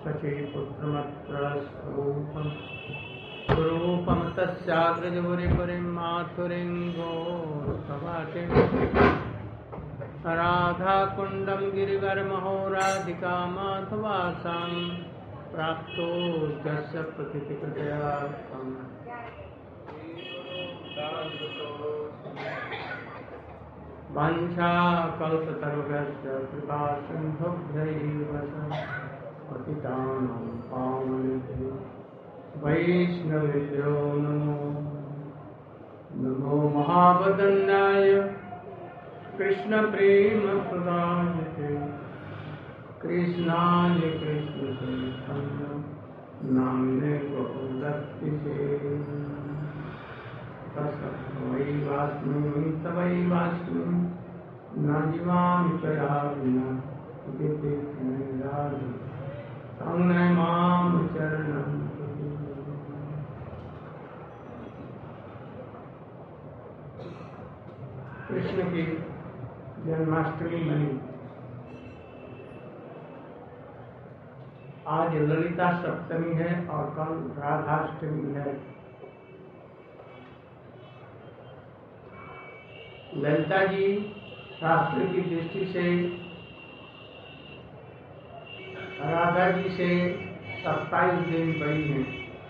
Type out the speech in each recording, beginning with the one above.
शचीपुत्रमत्र स्वरूपं तस्याग्रजपुरीपुरीं माथुरीं गोरखवाटिं राधाकुण्डं गिरिवरमहो राधिका माधवासां प्राप्तो यस्य प्रतिकृतयार्थं वाञ्छाकल्पतरुभ्यश्च कृपा सिन्धुभ्यैव पतितानां पावनेभ्यो वैष्णवेभ्यो नमो नमो महावदन्याय कृष्णप्रेमप्रदायते कृष्णाय कृष्णचैतन्य नाम्ने गोविन्दस्तिते तस्मै तवैवास्मि न जीवामि त्वया विना संग्रह माम चरणं कृष्ण की जन्माष्टमी मनी। आज ललिता सप्तमी है और कल राधाष्टमी है। ललिता जी शास्त्र की दृष्टि से राधा जी से 27 दिन बड़ी हैं,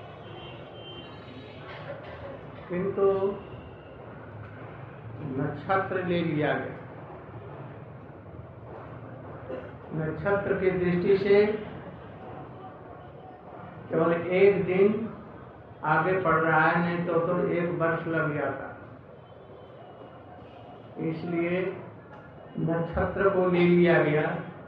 किंतु नक्षत्र ले लिया गया। नक्षत्र की दृष्टि से केवल एक दिन आगे पड़ रहा है, नहीं तो 1 वर्ष लग जाता। इसलिए नक्षत्र को ले लिया गया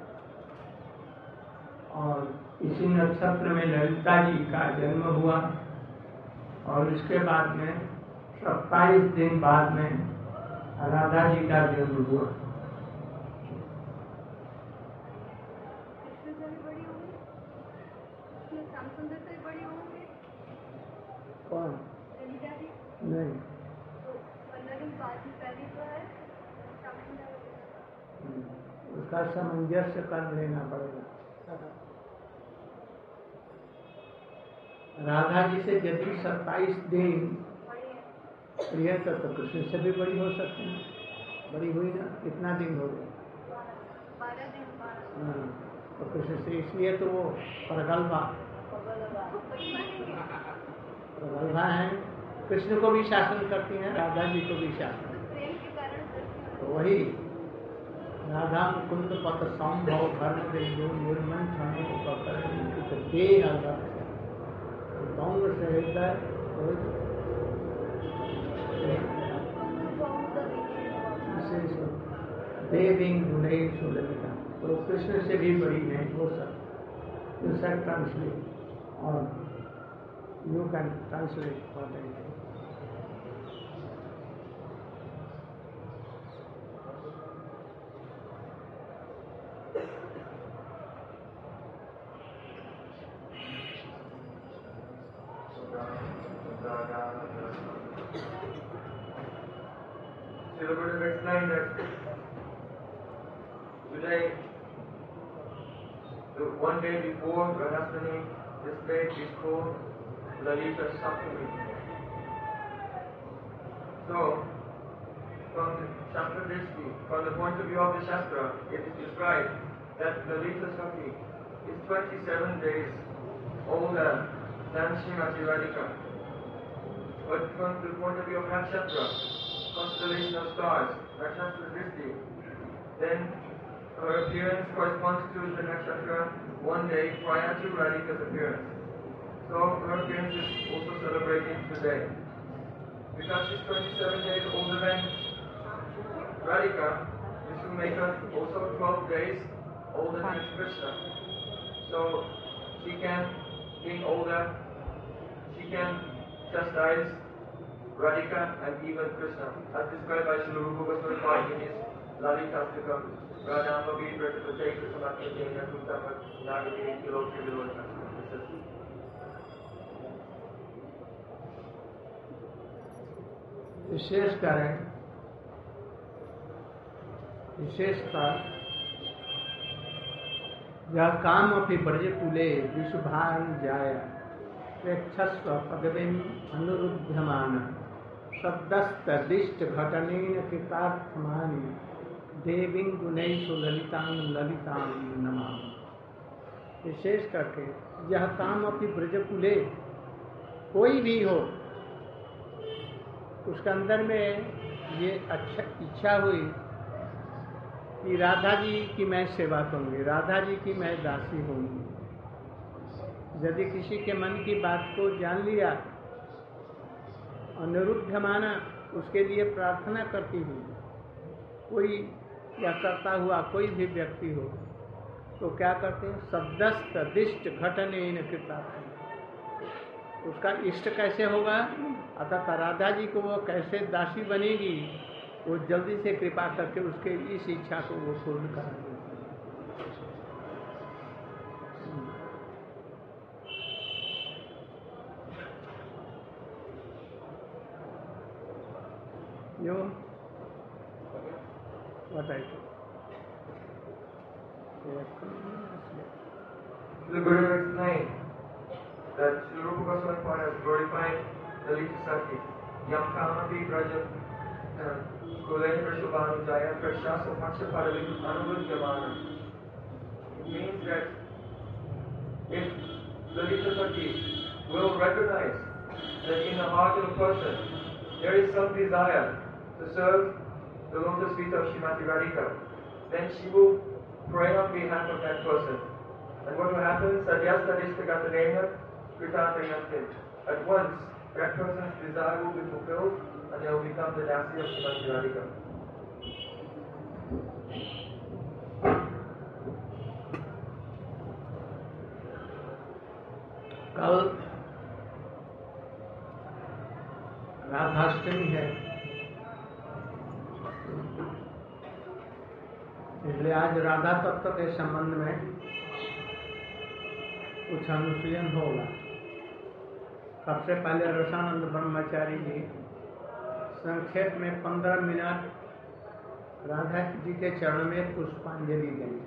और इसी नक्षत्र में ललिता जी का जन्म हुआ और इसके बाद में 27 दिन बाद में राधा जी का जन्म हुआ। कौन? नहीं, उसका सामंजस्य कर लेना पड़ेगा। राधा जी से यदि 27 दिन प्रिय तो कृष्ण से भी बड़ी हो सकती है। बड़ी हुई ना, कितना दिन हो गया? 12 दिन। हाँ, तो कृष्ण से, इसलिए तो वो प्रगल्भा है। कृष्ण को भी शासन करती हैं, राधा जी को भी शासन। तो वही राधा मुकुंद पथ संभव धर्म बिंदु निर्मल देविंग ललिता, तो कृष्ण से भी बड़ी है वो सब। यू कैन ट्रांसलेट और you can translate for that. So the Buddha explained that today, the one day before Radhastami, this day is called Lalita Saptami. So, from the Shastra Drishti, from the point of view of the Shastra, it is described that Lalita Saptami is 27 days older than Srimati Radhika. But from the point of view of Nakshatra, constellation of stars, Nakshatra Drishti, then her appearance corresponds to the Nakshatra one day prior to Radhika's appearance. So her appearance is also celebrated today. Because she's 27 days older than Radhika, this will make her also 12 days older than Krishna. So she can, being older, she can chastise Radhika and even Krishna, as described by Srila Rupa Goswami in his Lalitastika, Radhama Vidra Prajeka Samakya Kutama Nagati Kiloki Vilodana. विशेषकर यह काम अपि ब्रजकुले विशुभान जाय प्रेक्षस्व पदवीम अनुरुध्यमान शब्दस्तदिष्ट घटनेन कृतार्थमानि देवीं गुणैषु ललितां ललितां नमामि। विशेष करके यह काम अपि ब्रजकुले, कोई भी हो उसके अंदर में ये अच्छा इच्छा हुई कि राधा जी की मैं सेवा करूँगी, राधा जी की मैं दासी होंगी। यदि किसी के मन की बात को जान लिया, अनिरुद्ध माना, उसके लिए प्रार्थना करती हूँ, कोई या करता हुआ कोई भी व्यक्ति हो तो क्या करते हैं, शब्दस्त दिष्ट घटनेन कृता, उसका इष्ट कैसे होगा, अर्थात राधा जी को वो कैसे दासी बनेगी, वो जल्दी से कृपा करके उसके इस इच्छा को वो पूर्ण करा देते। यो बताइए। The Guru explained that Sri Rupa Goswami has glorified the Lita Sakti. Yam Kamati Braja Kulendra Shubhanu Jaya Prashasa Pakshapada Anurudyamana. It means that if the Lita Sakti will recognize that in the heart of a person there is some desire to serve the lotus feet of Srimati Radhika, then she will pray on behalf of that person. And what will happen? Sadyastadishtagatadena Kritatayantim. At once, that person's desire will be fulfilled and they will become the dasi of Srimati Radhika. कल राधाष्टमी है, इसलिए आज राधा तत्व के संबंध में कुछ अनुशीलन होगा। सबसे पहले रसानंद ब्रह्मचारी जी संक्षेप में 15 मिनट राधा जी के चरण में पुष्पांजलि देंगे।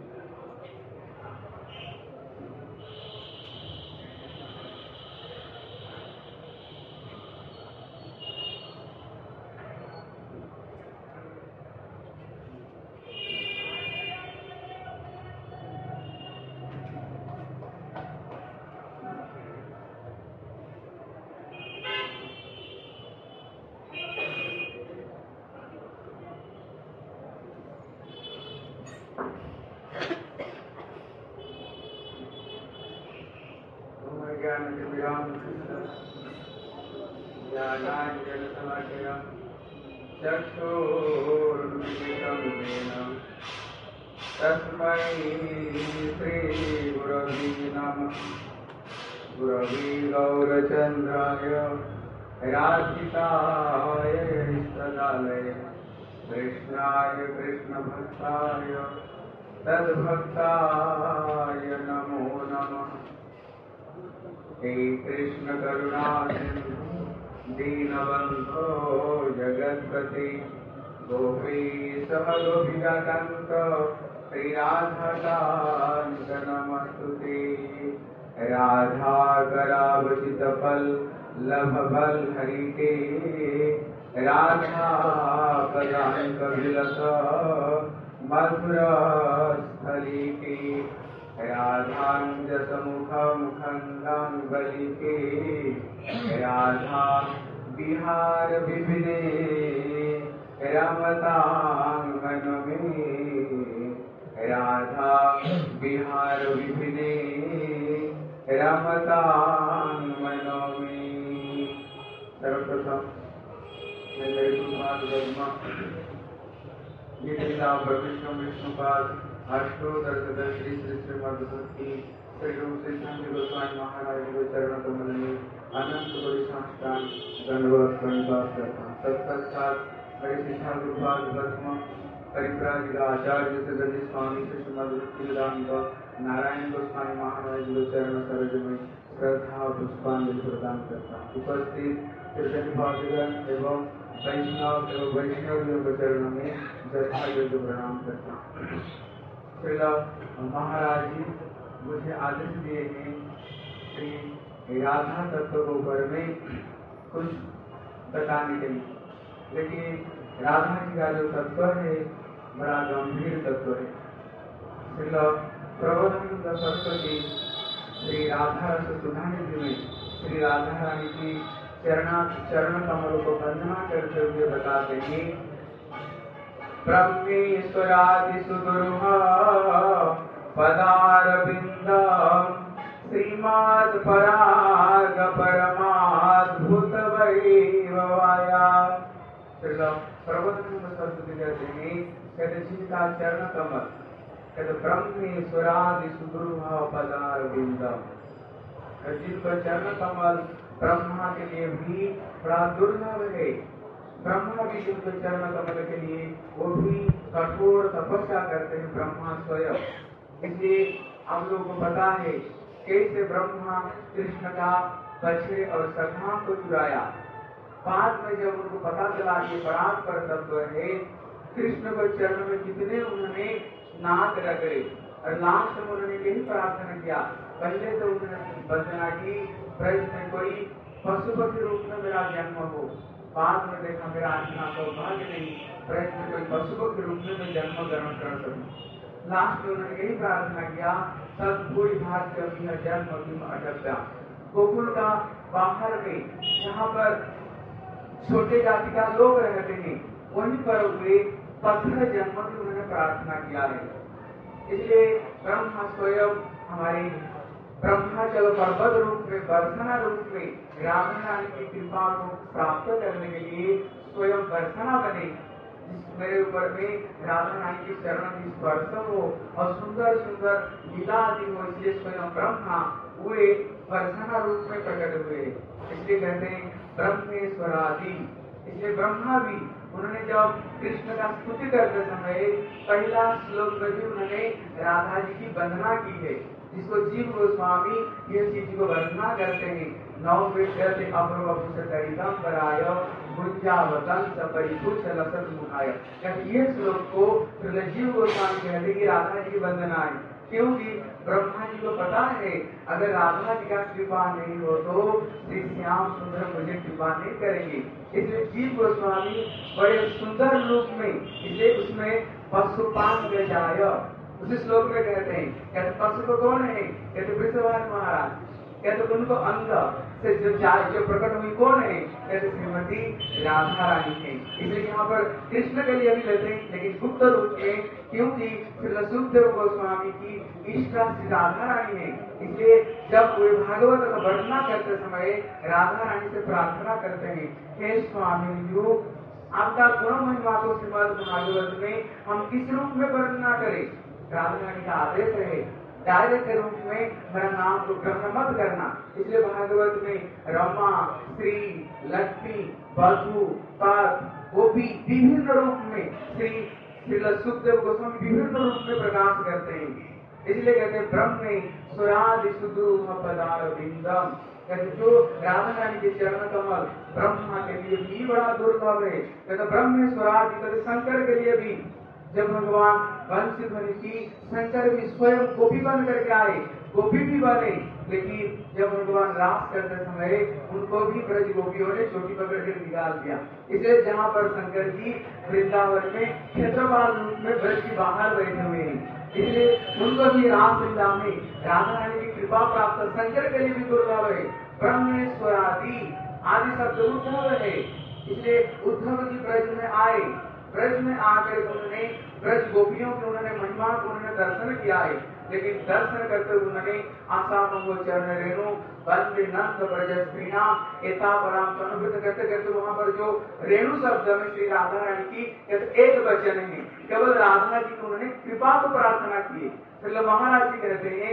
राधिकाय सदालय कृष्णाय कृष्ण भक्ताय तद्भक्ताय नमो नमः। हे कृष्ण करुणा सिंधु दीनबंधो जगत्पते गोपीश गोपिकान्त श्री राधाकान्त नमस्तुते। राधा करावचित फल लभ बल हरि के राधा पदांक विलस मधुर स्थली के राधांजस मुख मुखंगांगली के राधा बिहार विपिने रमतांगन में राधा बिहार विपिने रमतांगन में। सर्वप्रथम मैं मेरे गुरुपाद ब्रह्मा ये लीला विष्णु विष्णुपाद अष्टोत्तर श्री श्री श्रीमद्भक्ति श्री रूप से संत गोस्वामी महाराज के चरण कमल में अनंत बड़ी साष्टांग दंडवत प्रणिपात करता हूँ। तत्पश्चात मेरे शिक्षा गुरुपाद ब्रह्मा परिप्राजिका आचार्य से गति स्वामी से श्रीमद्भक्ति वेदांत नारायण गोस्वामी महाराज के चरण सरोज में श्रद्धा पुष्पांजलि प्रदान करता हूँ। उपस्थित भागवत एवं वैष्णव एवं वैष्णव के चरणों में जथा योग्य प्रणाम करता हूँ। श्रीला महाराज जी मुझे आदेश दिए हैं श्री राधा तत्व के ऊपर में कुछ बताने के लिए, लेकिन राधा जी का जो तत्व है बड़ा गंभीर तत्व है। प्रबोधानंद सरस्वती श्री राधा रस सुधानिधि में श्री राधा रानी की चरण कमलों को वंदना करते हुए बताते हैं, ब्रह्मेश्वरादि सुदुर्ह पदारविंद श्रीमद पराग परमाद्भुत वैभवाया। प्रबोधानंद सरस्वती कहते हैं, कहते जिनका चरण कमल, कहते ब्रह्मेश्वरादि सुदुर्ह पदारविंद, जिनका चरण कमल ब्रह्मा के लिए भी बड़ा दुर्लभ है। ब्रह्मा भी जिनके चरण कमल के लिए वो भी कठोर तपस्या करते हैं, ब्रह्मा स्वयं। इसलिए हम लोगों को पता है कैसे ब्रह्मा कृष्ण का बछड़े और सखा को चुराया। बाद में जब उनको पता चला कि परात्पर तत्व है, कृष्ण को चरण में कितने उन्होंने नाक रगड़े और लास्ट में उन्होंने यही प्रार्थना किया। पहले तो उन्होंने वंदना की, ब्रज में कोई पशु पक्षी रूप में मेरा जन्म हो। बाद में देखा मेरा इतना सौभाग्य नहीं, ब्रज में कोई पशु पक्षी रूप में मैं जन्म ग्रहण कर सकूं। लास्ट में उन्होंने यही प्रार्थना किया, सब कोई भाग्य जन्म भीम अटकता। गोकुल का बाहर में जहाँ पर छोटे जाति का लोग रहते हैं, वहीं पर वे पत्थर जन्म की उन्होंने प्रार्थना किया है। इसलिए ब्रह्मा स्वयं हमारे ब्रह्माचल पर्वत रूप में, बरसना रूप में राधा रानी की कृपा को प्राप्त करने के लिए स्वयं बरसना बने, मेरे ऊपर में राधा रानी की चरण की स्पर्श हो और सुंदर सुंदर लीला आदि हो। इसलिए स्वयं ब्रह्मा वे बरसना रूप में प्रकट हुए। इसलिए कहते हैं ब्रह्मेश्वरादि। इसलिए ब्रह्मा भी उन्होंने जब कृष्ण का स्तुति करते समय पहला श्लोक में भी उन्होंने राधा जी की वंदना की है, जिसको जीव गोस्वामी ये चीज को वंदना करते हैं। नौ विद्यते अप्रभुषतरितम पराय गुंजावतन सपरिपुष लसत मुखाय। ये श्लोक को जीव गोस्वामी कहते कि राधा जी की वंदना है, क्योंकि ब्रह्मा जी को पता है अगर राधा जी का कृपा नहीं हो तो श्री श्याम सुंदर मुझे कृपा नहीं करेंगे। इसलिए जीव गोस्वामी बड़े सुंदर रूप में, इसलिए उसमें पशुपान गजाय उसी श्लोक में कहते हैं, कहते पशु को कौन है, कहते वृषभान महाराज, कहते उनको अंग से जो प्रकट हुई कौन है, कहते श्रीमती राधा रानी है। इसलिए यहाँ पर कृष्ण के लिए भी लेते हैं, लेकिन गुप्त रूप में, क्योंकि सुखदेव गोस्वामी की इष्टा श्री राधा रानी है। इसलिए जब वे भागवत का वर्णना करते समय राधा रानी से प्रार्थना करते हैं, हे स्वामी जी आपका गुण महिमा को श्रीमद् भागवत में हम किस रूप में वर्णना करें। राधा रानी का आदेश है डायरेक्ट रूप में मेरा नाम को ग्रहण मत करना। इसलिए भागवत में रमा, श्री, लक्ष्मी, बधु, पद, गोपी विभिन्न रूप में श्री सुखदेव गोस्वामी विभिन्न रूप में प्रकाश करते हैं। इसलिए कहते हैं ब्रह्मे स्वरादि सुदुर्ह पदारविंदम, जो राधा रानी के चरण कमल ब्रह्मा के लिए भी बड़ा दुर्लभ है। कहते ब्रह्मेश्वरादि, कहते शंकर के लिए भी जब भगवान वंश ध्वनि की शंकर भी स्वयं गोपी बन करके आए, गोपी भी बने, लेकिन जब भगवान रास करते समय उनको भी ब्रज गोपियों ने चोटी पकड़ कर निकाल दिया। इसलिए जहाँ पर शंकर जी वृंदावन में क्षेत्रपाल रूप में ब्रज के बाहर बैठे हुए हैं, इसलिए उनको भी रास लीला में राधा रानी की कृपा प्राप्त शंकर के लिए भी दुर्लभ है। ब्रह्मेश्वरादि आदि शब्द उद्धव है, इसलिए उद्धव जी ब्रज में आए, ब्रज में आकर उन्होंने ब्रज गोपियों की उन्होंने महिमा को उन्होंने दर्शन किया है। लेकिन दर्शन करते हुए उन्होंने आशा मंगो चरण रेणु बंदे नंद ब्रज स्त्रीना एता पराम अनुवृत करते करते वहां पर जो रेणु शब्द में श्री राधा रानी की एक वचन है, केवल राधा जी को उन्होंने कृपा को प्रार्थना की। तो महाराज जी कहते हैं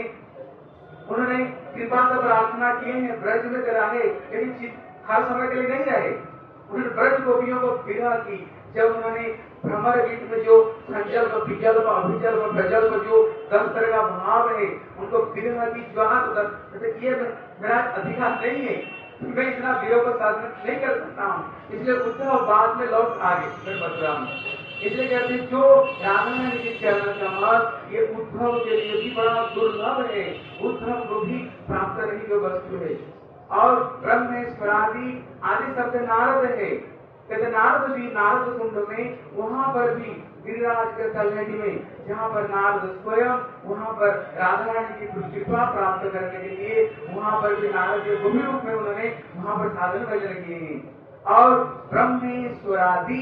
उन्होंने कृपा को प्रार्थना किए हैं, ब्रज में रहे, लेकिन हर समय के लिए नहीं रहे। उन्होंने ब्रज गोपियों को विरह की, जब उन्होंने भ्रमर गीत में जो संजल्प, विजल्प, अभिजल्प, प्रजल्प जो 10 तरह का भाव है, उनको विरह की ज्वाला, ये मेरा अधिकार नहीं है, मैं इतना विरह को साधन नहीं कर सकता हूँ। इसलिए उद्धव बाद में लौट आ गए फिर मथुरा में। इसलिए कहते हैं जो राधा रानी के चरण कमल ये उद्धव के लिए भी बड़ा दुर्लभ है, उद्धव को भी प्राप्त नहीं जो वस्तु है। और ब्रह्मेश्वरादि आदि शब्द नारद है, कहते नारद भी नारद कुंड में वहां पर भी गिरिराज के तलहटी में जहाँ पर नारद स्वयं वहां पर राधा रानी की कृपा प्राप्त करने के लिए वहां पर भी नारद के भूमि रूप में उन्होंने वहां पर साधन भजन किए हैं। और ब्रह्मेश्वरादि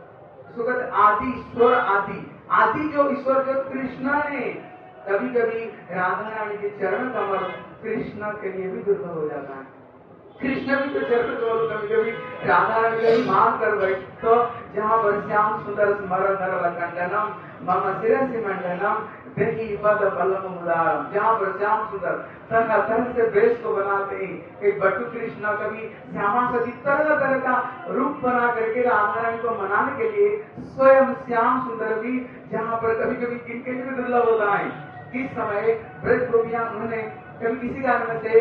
सुगत आदि स्वर आदि आदि जो ईश्वर जो कृष्ण है, कभी कभी राधा रानी के चरण कमल कृष्ण के लिए भी दुर्लभ हो जाता है। कृष्ण भी तो चरण कमल कभी कभी राधा रानी का भी मान कर बैठ तो जहाँ पर श्याम सुंदर स्मरण नरल कंडनम मम शिरसि मंडनम देहि पद पल्लव मुदारम, जहाँ पर श्याम सुंदर तरह तरह से वेश को बनाते हैं। एक बटु कृष्ण कभी श्यामा सती तरह तरह का रूप बना करके राधा रानी को मनाने के लिए स्वयं श्याम सुंदर भी जहाँ पर कभी कभी किनके लिए भी दुर्लभ होता है। किस समय ब्रज गोपियां उन्होंने कभी किसी कारण से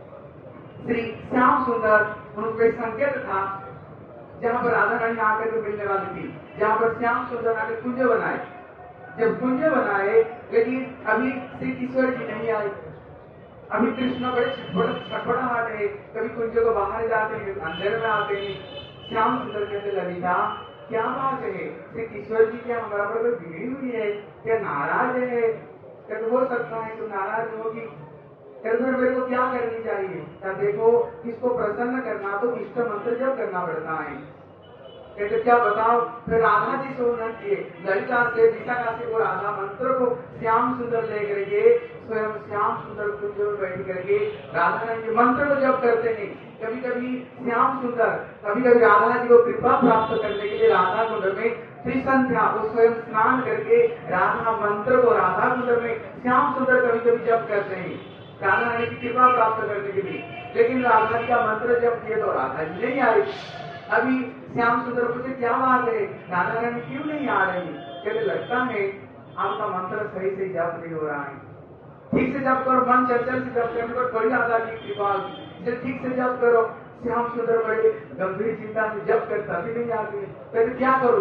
श्री श्याम सुंदर उनके संकेत था जहाँ पर राधा रानी आकर के मिलने वाली थी, जहाँ पर श्याम सुंदर आकर कुंज बनाए। जब कुंज बनाए लेकिन अभी श्री किशोर जी नहीं आए, अभी कृष्ण बड़े छटपटाहट है, कभी कुंज को बाहर जाते हैं अंदर में आते हैं। श्याम सुंदर कहते ललिता क्या बात है, श्री किशोर जी क्या हमारा पर कोई बिगड़ी हुई है, क्या नाराज है? कहते हो सकता है तुम नाराज होगी, मेरे को क्या करनी चाहिए? तब देखो इसको प्रसन्न करना तो इष्ट मंत्र जब करना पड़ता है। कहते क्या बताओ? फिर राधा जी से उन्नत किए, ललिता से विशाखा से वो राधा मंत्र को श्याम सुंदर लेकर के स्वयं श्याम सुंदर कुंज में बैठ करके राधा रानी के मंत्र को जब करते हैं। कभी कभी श्याम सुंदर कभी कभी राधा जी को कृपा प्राप्त करने के लिए राधा कुंड में त्रिसंध्या वो स्वयं स्नान करके राधा मंत्र को राधा कुंड में श्याम सुंदर कभी कभी जब करते हैं राधा रानी की कृपा प्राप्त करने के लिए। लेकिन राधा जी का मंत्र जब किए तो राधा जी नहीं आई। अभी श्याम सुंदर पूछे क्या बात है, राधा रानी क्यों नहीं आ रही? कहते लगता है आपका मंत्र सही से जप नहीं हो रहा है, ठीक से जप करो, मन चंचल से जप करने पर बड़ी राधा की कृपा, इसे ठीक से जप करो। श्याम सुंदर बड़े गंभीर चिंता से जप कर तभी नहीं आती है। कहते क्या करो?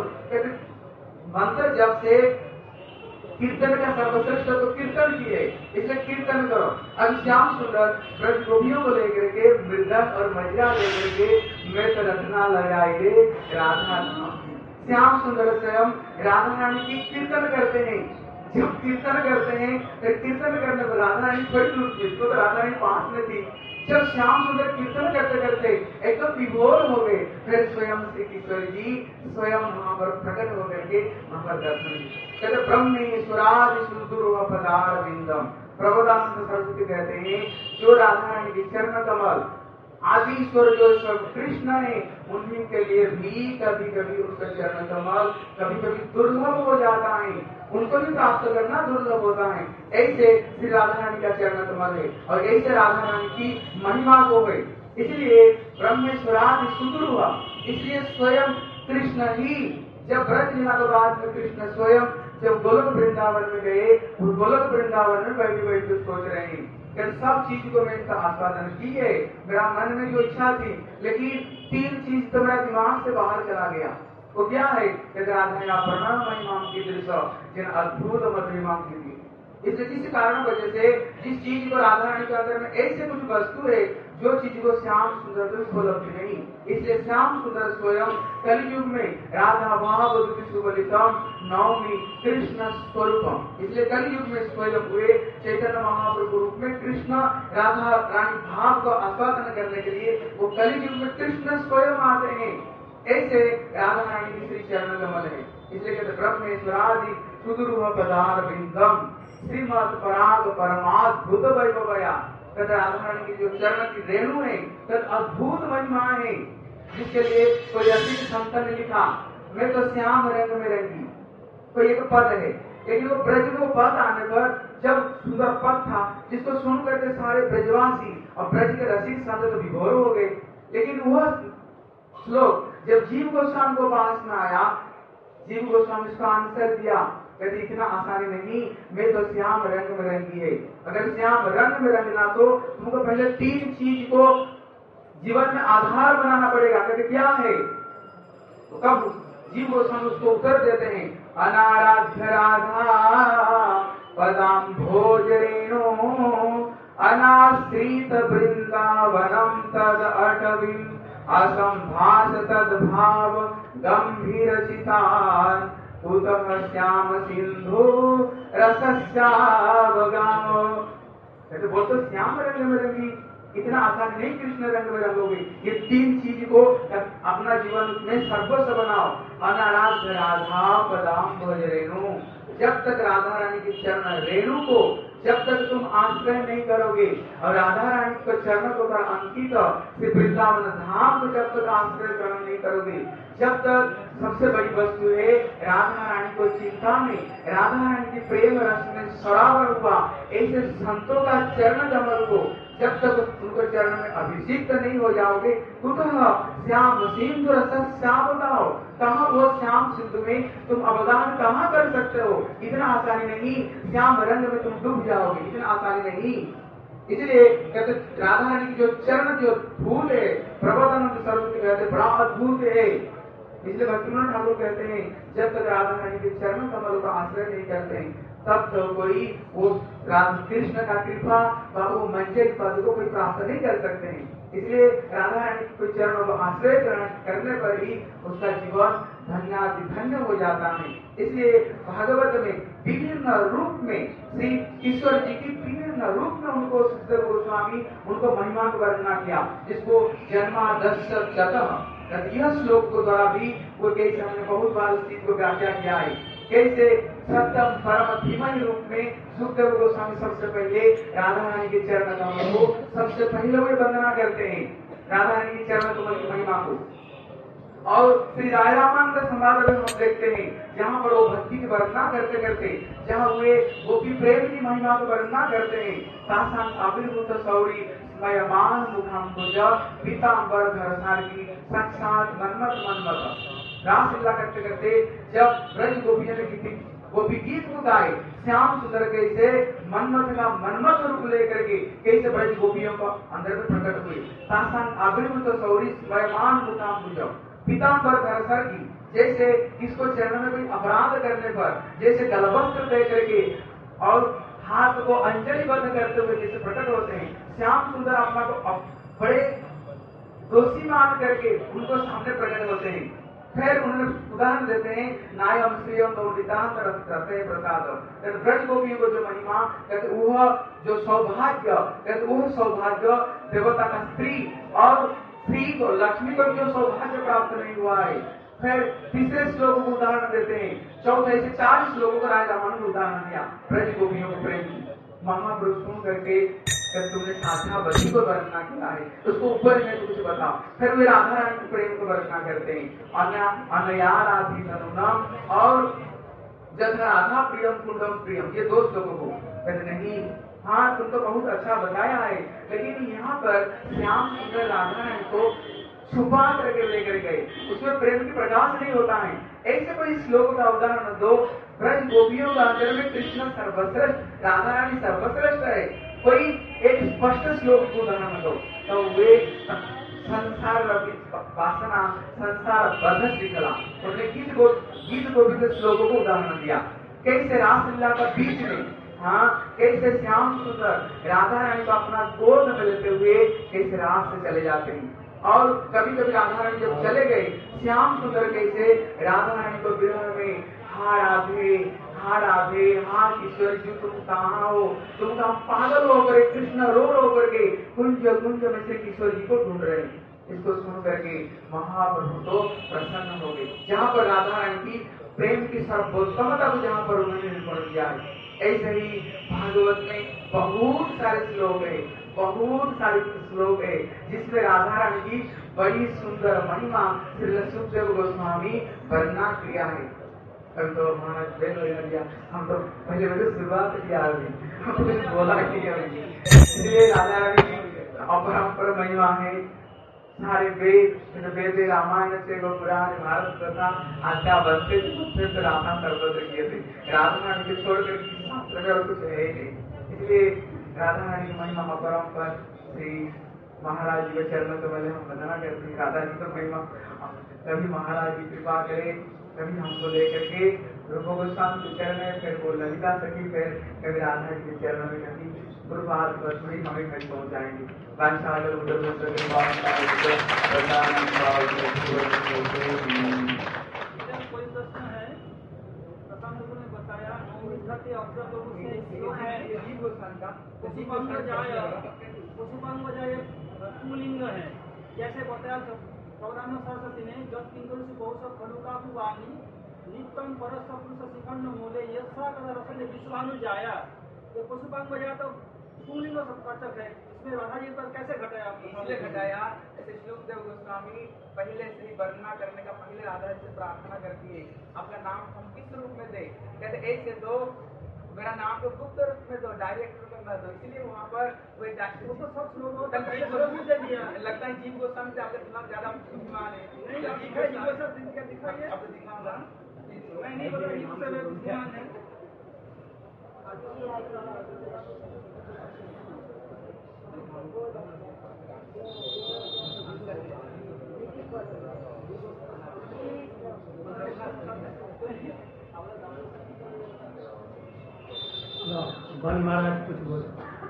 कहते मंत्र जप से कीर्तन का सर्वश्रेष्ठ तो कीर्तन की है, इसलिए कीर्तन करो। अब श्याम सुंदर ब्रज गोपियों को लेकर के मृदंग और मजिरा लेकर के मैं तो रचना लगाए राधा नाम। श्याम सुंदर स्वयं राधा रानी की कीर्तन करते हैं। जब कीर्तन करते हैं तो कीर्तन करने पर राधा रानी बड़ी रूप थी, तो राधा रानी पास में थी। जब श्याम सुंदर कीर्तन करते करते एकदम विभोर हो गए, फिर स्वयं श्री किशोर जी स्वयं वहां पर प्रकट होकर के वहां पर दर्शन दिए। कहते ब्रह्मेश्वरादि सुदुर्व पदार बिंदम, प्रबोधानंद सरस्वती कहते हैं जो राधा रानी के चरण कमल आदि ईश्वर जो ईश्वर कृष्ण है उन्हीं के लिए भी कभी कभी उनका चरण कमल कभी कभी दुर्लभ हो जाता है, उनको भी प्राप्त करना दुर्लभ होता है। ऐसे श्री राधा रानी का चरण कमल है और ऐसे राधा रानी की महिमा को है। इसलिए ब्रह्मेश्वरादि सुदूर हुआ, इसलिए स्वयं कृष्ण ही जब ब्रज लीला के बाद में कृष्ण स्वयं जब गोलोक वृंदावन में गए, उस गोलोक वृंदावन में बैठे बैठे सोच रहे हैं कि सब चीज को मैं इसका आस्वादन की है, मेरा मन में जो इच्छा थी, लेकिन तीन चीज तो मेरा दिमाग से बाहर चला गया। वो क्या है? राधा प्रणाम महिमा की दृश्य जिन अद्भुत महिमा की थी। इसलिए किसी कारण वजह से जिस चीज को राधा रानी के अंदर में ऐसे कुछ वस्तु है जो चीज को श्याम सुंदर को उपलब्ध नहीं, इसलिए श्याम सुंदर स्वयं कलयुग में राधा महाबुद्धि सुबलितम नवमी कृष्ण स्वरूपम, इसलिए कलयुग में स्वयं हुए चैतन्य महाप्रभु रूप में कृष्ण राधा रानी भाव को आस्वादन करने के लिए वो कलयुग में कृष्ण स्वयं आते हैं। ऐसे राधा रानी की श्री चरण कमल है। इसलिए कहते ब्रह्मेश्वरादि सुदुर्व पदार बिंदम श्रीमद पराग परमाद्भुत वैभवया, कहते राधा रानी की जो चरण की रेणु है तद अद्भुत महिमा है, जिसके लिए कोई रसिक संत ने लिखा मैं तो श्याम रंग में रंगी, कोई एक पद है। लेकिन वो ब्रज में पद आने पर जब सुंदर पद था जिसको सुन करके सारे ब्रजवासी और ब्रज के रसिक संत तो विभोर हो गए, लेकिन वह श्लोक जब जीव गोस्वामी को पास में आया, जीव गोस्वामी इसका आंसर दिया, कहते इतना आसानी नहीं, मैं तो श्याम रंग में रंगी है। अगर श्याम रंग में रंगना तो तुमको पहले तीन चीज को जीवन में आधार बनाना पड़ेगा। कहते क्या है? तो कब जीव गोस्वामी उसको उत्तर देते हैं, अनाराध्य राधा पदाम भोज रेणु अनाश्रित वृंदावनम तद अटवीम असंभास तद भाव गंभीर चितान उतः श्याम सिंधु रसस्यावगामो। कहते बोलते श्याम रंग में रंगी, इतना आसान नहीं कृष्ण रंग में रंगोगे। ये तीन चीज को अपना जीवन में सर्वस्व बनाओ। अनाराध्य राधा पदाम भज रेणु, जब तक राधा रानी के चरण रेणु को जब तक तुम आश्रय नहीं करोगे और राधा रानी को चरण को अंकित से वृंदावन धाम को जब तक आश्रय ग्रहण नहीं करोगे, जब तक सबसे बड़ी वस्तु है राधा रानी को चिंता में, राधा रानी के प्रेम रस में सरावर हुआ ऐसे संतों का चरण कमल को जब तक उनको चरण में अभिषिक्त नहीं हो जाओगे, कुतः श्याम सिंधु रस श्याम बताओ, कहाँ वो श्याम सिंधु में तुम अवगान कहाँ कर सकते हो? इतना आसानी नहीं, श्याम रंग में तुम डूब जाओगे, इतना आसानी नहीं। इसलिए कहते राधा रानी की जो चरण जो फूल है प्रबोधानंद स्वरूप कहते बड़ा अद्भुत है। इसलिए भक्तिविनोद ठाकुर कहते हैं जब तक राधा रानी के चरण कमलों का आश्रय नहीं करते हैं तब तो कोई वो राधा कृष्ण का कृपा व वो मंजर पद को कोई प्राप्त नहीं कर सकते हैं। इसलिए राधा रानी के चरणों को आश्रय ग्रहण करने पर ही उसका जीवन धन्य हो जाता है। इसलिए भागवत में विभिन्न रूप में श्री ईश्वर जी की विभिन्न रूप में उनको सुखदेव गोस्वामी उनको महिमा को वर्णना किया, जिसको जन्मादस्यतः यह श्लोक को द्वारा भी वो कैसे हमने बहुत बार उस चीज को व्याख्या किया है। कैसे सत्यम परम धीमहि रूप में सुखदेव गोस्वामी सबसे पहले राधा रानी के चरण कमल को सबसे पहले वे वंदना करते हैं, राधा रानी के चरण कमल की महिमा को। और श्री राय रामानंद संवाद में हम देखते हैं जहाँ पर वो भक्ति की वर्णना करते करते जहाँ वे गोपी प्रेम की महिमा को वर्णना करते हैं, तासां आविर्भूत सौरी स्मयमान मुखाम्बुज पीतांबर धरसार की साक्षात मन्मथ रासलीला करते करते जब ब्रज गोपियों ने गोपी गीत को गाए, श्याम सुंदर कैसे मन्मथ का मन्मथ रूप लेकर के कैसे ब्रज गोपियों को अंदर में प्रकट हुए। तासां आविर्भूत सौरी स्मयमान मुखाम्बुज पीतांबर धरसार की, जैसे किसको चरण में कोई अपराध करने पर जैसे गलवस्त्र दे करके और हाथ को अंजलिबद्ध करते हुए जैसे प्रकट होते हैं, श्याम सुंदर आत्मा को बड़े दोषी मान करके उनको सामने प्रकट होते हैं। फिर उन्होंने उदाहरण देते हैं नायम श्रेयम गौरितांत रसते प्रसाद, ब्रज गोपियों को जो महिमा कहते वह जो सौभाग्य कहते वह सौभाग्य देवता का स्त्री और स्त्री को लक्ष्मी को जो सौभाग्य प्राप्त नहीं हुआ है। फिर तीसरे श्लोक को उदाहरण देते हैं, चौथे से 4 श्लोकों का राजा रामानंद उदाहरण दिया ब्रज गोपियों को प्रेम की। महापुरुष सुन करके जब तुमने साध्यावती को वर्णना किया है उसको ऊपर में कुछ बताओ। फिर वे राधा रानी के प्रेम को वर्णना करते हैं अनयाराधि तनुनम और जब राधा प्रियम कुंडम प्रियम, ये 2 श्लोकों को कहते नहीं, हाँ तुम तो बहुत अच्छा बताया है, लेकिन यहाँ पर श्याम सुंदर राधा रानी को छुपा करके लेकर गए, उसमें प्रेम की प्रकाश नहीं होता है। ऐसे कोई श्लोक का उदाहरण दो, ब्रज गोपियों का अंदर में कृष्ण सर्वश्रेष्ठ राधा रानी सर्वश्रेष्ठ है, कोई एक स्पष्ट श्लोक को उदाहरण दो। तो वे संसार वासना संसार बद्ध श्रृंखला उन्होंने गीत गोविंद के श्लोकों को उदाहरण दिया। कैसे रासलीला का बीच में हाँ कैसे श्याम सुंदर राधा रानी को अपना गोद में लेते हुए कैसे रास से चले जाते हैं, और कभी कभी राधा रानी जब चले गए श्याम सुंदर कैसे राधा रानी को विरह में हा राधे हा किशोर जी तुम कहाँ हो, तुम कहाँ पागल होकर कृष्ण रो करके कुंज में से किशोर जी को ढूंढ रहे हैं। इसको सुन करके महाप्रभु तो प्रसन्न हो गए, जहाँ पर राधा रानी की प्रेम की सर्वोत्तमता को जहाँ पर उन्होंने निरूपण किया है। ऐसे ही भागवत में बहुत सारे श्लोक है जिसमें राधा रानी की बड़ी सुंदर महिमा श्री सुखदेव गोस्वामी वर्णना किया है। अभी तो महाराज दिया, हम तो पहले शुरुआत किया हम तो कुछ बोला किया, इसलिए राधा रानी की अपरंपर महिमा है। सारे वेद रामायण से पुराण भारत कथा आज्ञा बनते थे राधा सर्वत्र किए थे, राधा रानी के छोड़कर किसी शास्त्र में और कुछ है ही नहीं। इसलिए राधा रानी की महिमा अपरंपर श्री महाराज जी के चरणों से पहले हम वंदना करते हैं। राधा जी को महिमा कभी महाराज जी कृपा करे कभी हमको लेकर के रूप गोस्वामी के चरण में, फिर वो ललिता सखी, फिर कभी राधा जी के चरण में कभी गुरुपाद बस में हमें कहीं पहुँचाएंगे। कोई प्रश्न है? प्रशांत गुरु ने बताया के अवसर लोगों से पशुपांग जाए पुलिंग है। जैसे बताया प्रधान सरस्वती ने जब किंकर से बहुत सब खलुका वाणी नित्यम परस पुरुष शिखंड मूले यशा कदा रसन विश्वानु जाया। ये पशुपांग बजाया तो पुलिंग सबकर्तक है, इसमें राधा जी पर कैसे घटाया? इसलिए घटाया ऐसे श्लोक देव गोस्वामी पहले से ही वर्णना करने का पहले राधा जी से प्रार्थना करती है, आपका नाम हम किस रूप में दे? कहते ऐसे दो, मेरा नाम तो गुप्त रूप में दो, डायरेक्ट रूप में दो। इसलिए वहाँ पर वो तो सब श्लोक दे दिया। लगता है जीव गोस्वामी से आपका दिमाग ज्यादा बुद्धिमान है। नहीं दिखाइए, अब दिखाऊंगा नहीं बोला जीव गोस्वामी बुद्धिमान है। वन महाराज कुछ बोलो।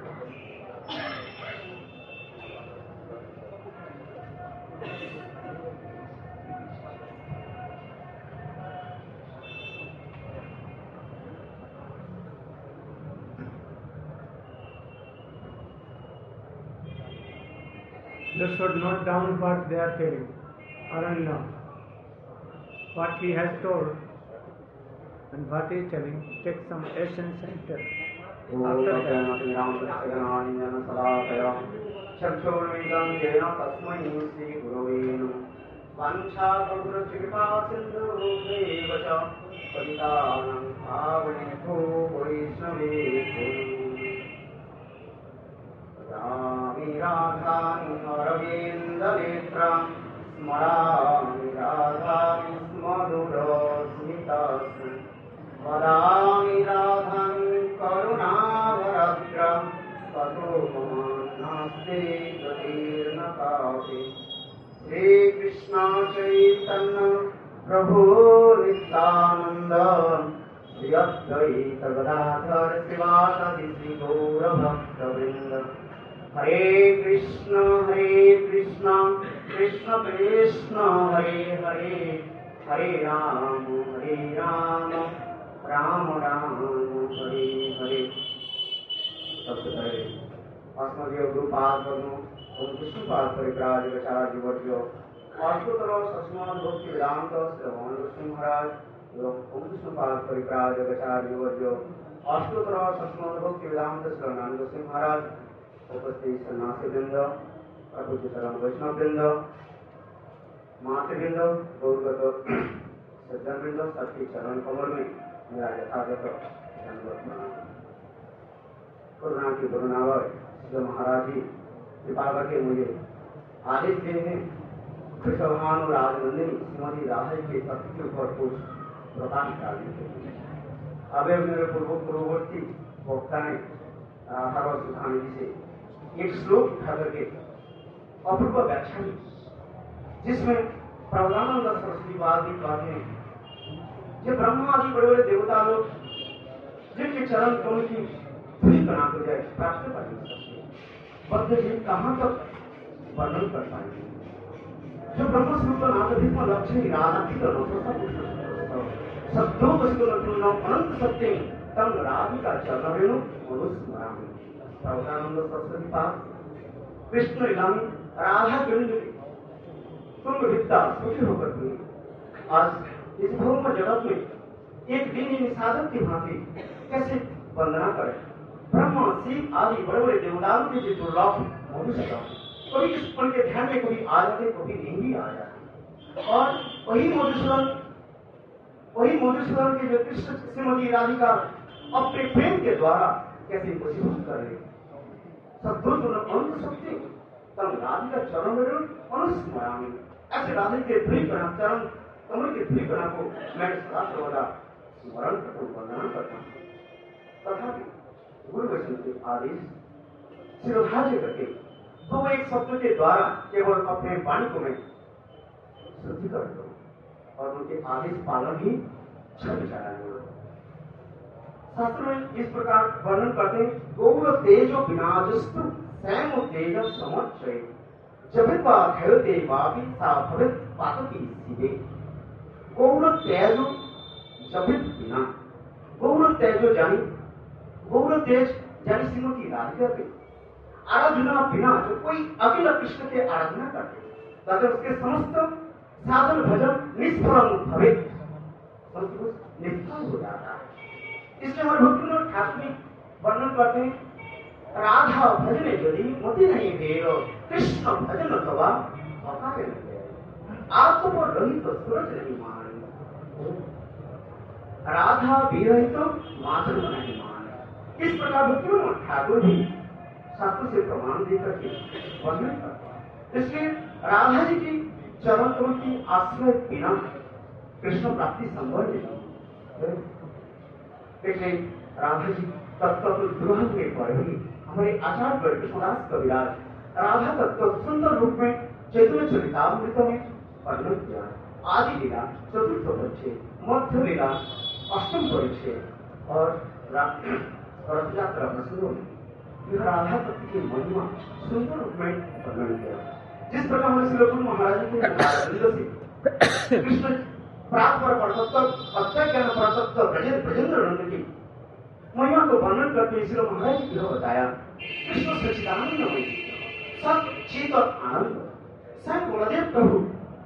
You should note down what they are telling. Aranya, what he has told and what he is telling. Take some essence and tell. After that, राधानि अरविन्दनेत्रं स्मरामि राधानि मधुरस्मितास्मि वदामि राधानि करुणावरद्रं ततो मम नास्ति गतिर्न कापि। श्रीकृष्ण चैतन्य प्रभु नित्यानन्द श्री अद्वैत गदाधर श्रीवासादि श्री गौरभक्तवृन्द। हरे कृष्ण कृष्ण कृष्ण हरे हरे, हरे राम राम राम हरे हरे। सबसे पहले अस्मदीय गुरुपाद बनो ओम विष्णुपाद परिव्राजकाचार्य वर्यो अष्टोत्तर सस्माद भक्ति वेदांत श्रवण गोस्वामी महाराज एवं ओम विष्णुपाद परिव्राजकाचार्य वर्यो अष्टोत्तर सस्माद भक्ति वेदांत श्रवण गोस्वामी महाराज, उपस्थित सन्यासी वृंद, प्रभुजी शरण वैष्णव वृंद, मातृवृंद, गौरगत सज्जन वृंद, सबके चरण कमल में मेरा यथागत धन्यवाद प्रणाम। करुणा की करुणावर श्री महाराज जी कृपा करके मुझे आदेश दिए हैं कृष्णवान और राजनंदिनी श्रीमती राधा के तत्व के ऊपर कुछ प्रकाश डालने के लिए। अभी मेरे पूर्ववर्ती वक्ता ने राधा सुधानी जी से एक श्लोक उठा करके अपूर्व व्याख्या की, जिसमें प्रबलानंद सरस्वती बात भी कहते हैं जो ब्रह्मा आदि बड़े बड़े देवता लोग जिनके चरण कमल की धूल बना कर जाए प्राप्त कर नहीं सकते, बद्ध जीव कहाँ तक वर्णन कर पाएंगे। जो ब्रह्म स्वरूप नाथ लक्ष्मी राधा की शब्दों अनंत सत्य तंग राधिका चरण रेणु मनुस्मरामि। प्रभुदानंद सरस्वती पाद कृष्ण इलामी राधा कृष्ण तुम विद्या सुखी होकर के आज इस भौम जगत में एक दिन इन साधक की भांति कैसे वंदना करें। ब्रह्मा शिव आदि बड़े बड़े देवताओं के जो दुर्लभ मनुष्य कभी इस पल के ध्यान में कभी आ जाते, कभी नहीं भी आ जाते। और वही मधुसूदन के जो कृष्ण श्रीमती राधिका अपने प्रेम के द्वारा कैसे वशीभूत कर ले। तब राधिका चरण अनुस्मरामि। ऐसे राधे के चरण कमल के धुरी कणा को मैं सदा सर्वदा स्मरण करता हूँ, वंदना करता हूँ। तथापि गुरु वैष्णव के आदेश शिरोधार्य करके दो एक शब्द के द्वारा केवल अपने वाणी को मैं शुद्धि करता हूँ। और उनके आदेश पालन ही छवि चढ़ाने। शास्त्र में इस प्रकार वर्णन करते हैं, गौर तेजो विनाजस्तु सैम तेज समर्चय जभित्वा धैर्यते वापि सा भवित पातकी सीधे। गौर तेजो जभित बिना, गौर तेजो जानी, गौर तेज जानी श्रीमती राधिका के आराधना बिना जो कोई अकेला कृष्ण के आराधना करते ताकि उसके समस्त साधन भजन निष्फल भवे, निष्फल हो जाता है। इसलिए हमारे भक्ति ठाकुर वर्णन करते हैं, राधा भजन यदि मति नहीं भेद कृष्ण भजन अथवा अकार्य आत्म रहित सूरज नहीं मान, राधा भी रहित माधव नहीं मान। इस प्रकार भक्ति ठाकुर भी शास्त्र से प्रमाण देकर के वर्णन करते हैं। इसलिए राधा जी की चरण कमल की आश्रय बिना कृष्ण प्राप्ति संभव नहीं। इसलिए राधा जी तत्व दुल्हन में पड़ ही हमारे आचार्य कृष्णदास कविराज राधा तत्व सुंदर रूप में चैतन्य चरितामृत में वर्णन किया। आदि लीला चतुर्थ परिच्छेद, मध्य लीला अष्टम परिच्छेद और रथ यात्रा प्रसंगों में यह राधा तत्व की महिमा सुंदर रूप में वर्णन किया। जिस प्रकार हमारे श्रीलकुल महाराज के कृष्ण प्राप्त परतत्व अत्यज्ञान परतत्व ब्रजेंद्र नंद की महिमा को वर्णन करते इसलिए महाराज जी यह बताया, कृष्ण सच्चिदानंदमय सत चित और आनंद स्वयं गुणदेव प्रभु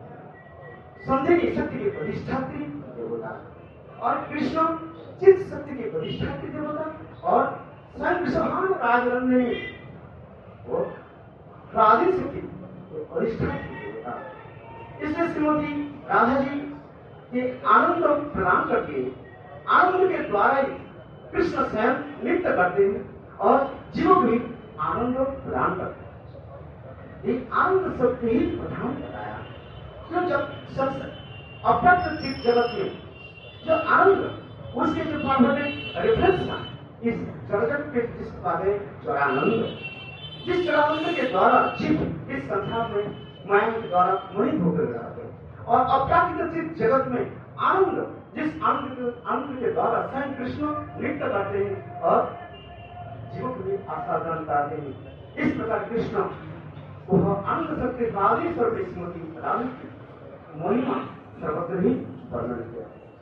संदेह शक्ति के प्रतिष्ठात्री देवता और कृष्ण चित शक्ति के प्रतिष्ठात्री देवता और स्वयं कृष्ण राजनंदिनी वो राधे शक्ति के अधिष्ठात्री देवता। इसलिए श्रीमती राधा जी के आनंद प्रदान करके आनंद के द्वारा ही कृष्ण स्वयं नृत्य करते हैं और जीवों को भी आनंद प्रदान करते हैं। ये आनंद शक्ति ही प्रधान बताया। तो जब सबसे अप्रत्यक्ष जगत में जो आनंद उसके जो परमानेंट रेफरेंस था इस जगत के जिस पाते चौरानंद, जिस चौरानंद के द्वारा जीव इस संसार में माया के द्वारा मोहित होकर रहते हैं और अप्राकृतिक जगत में आनंद जिस आनंद के द्वारा स्वयं कृष्ण नृत्य करते हैं और जीवों को भी आस्वादन कराते हैं। इस प्रकार कृष्ण वह आनंद शक्ति राधेश्वर की स्मृति राधा की महिमा सर्वत्र ही वर्णन किया।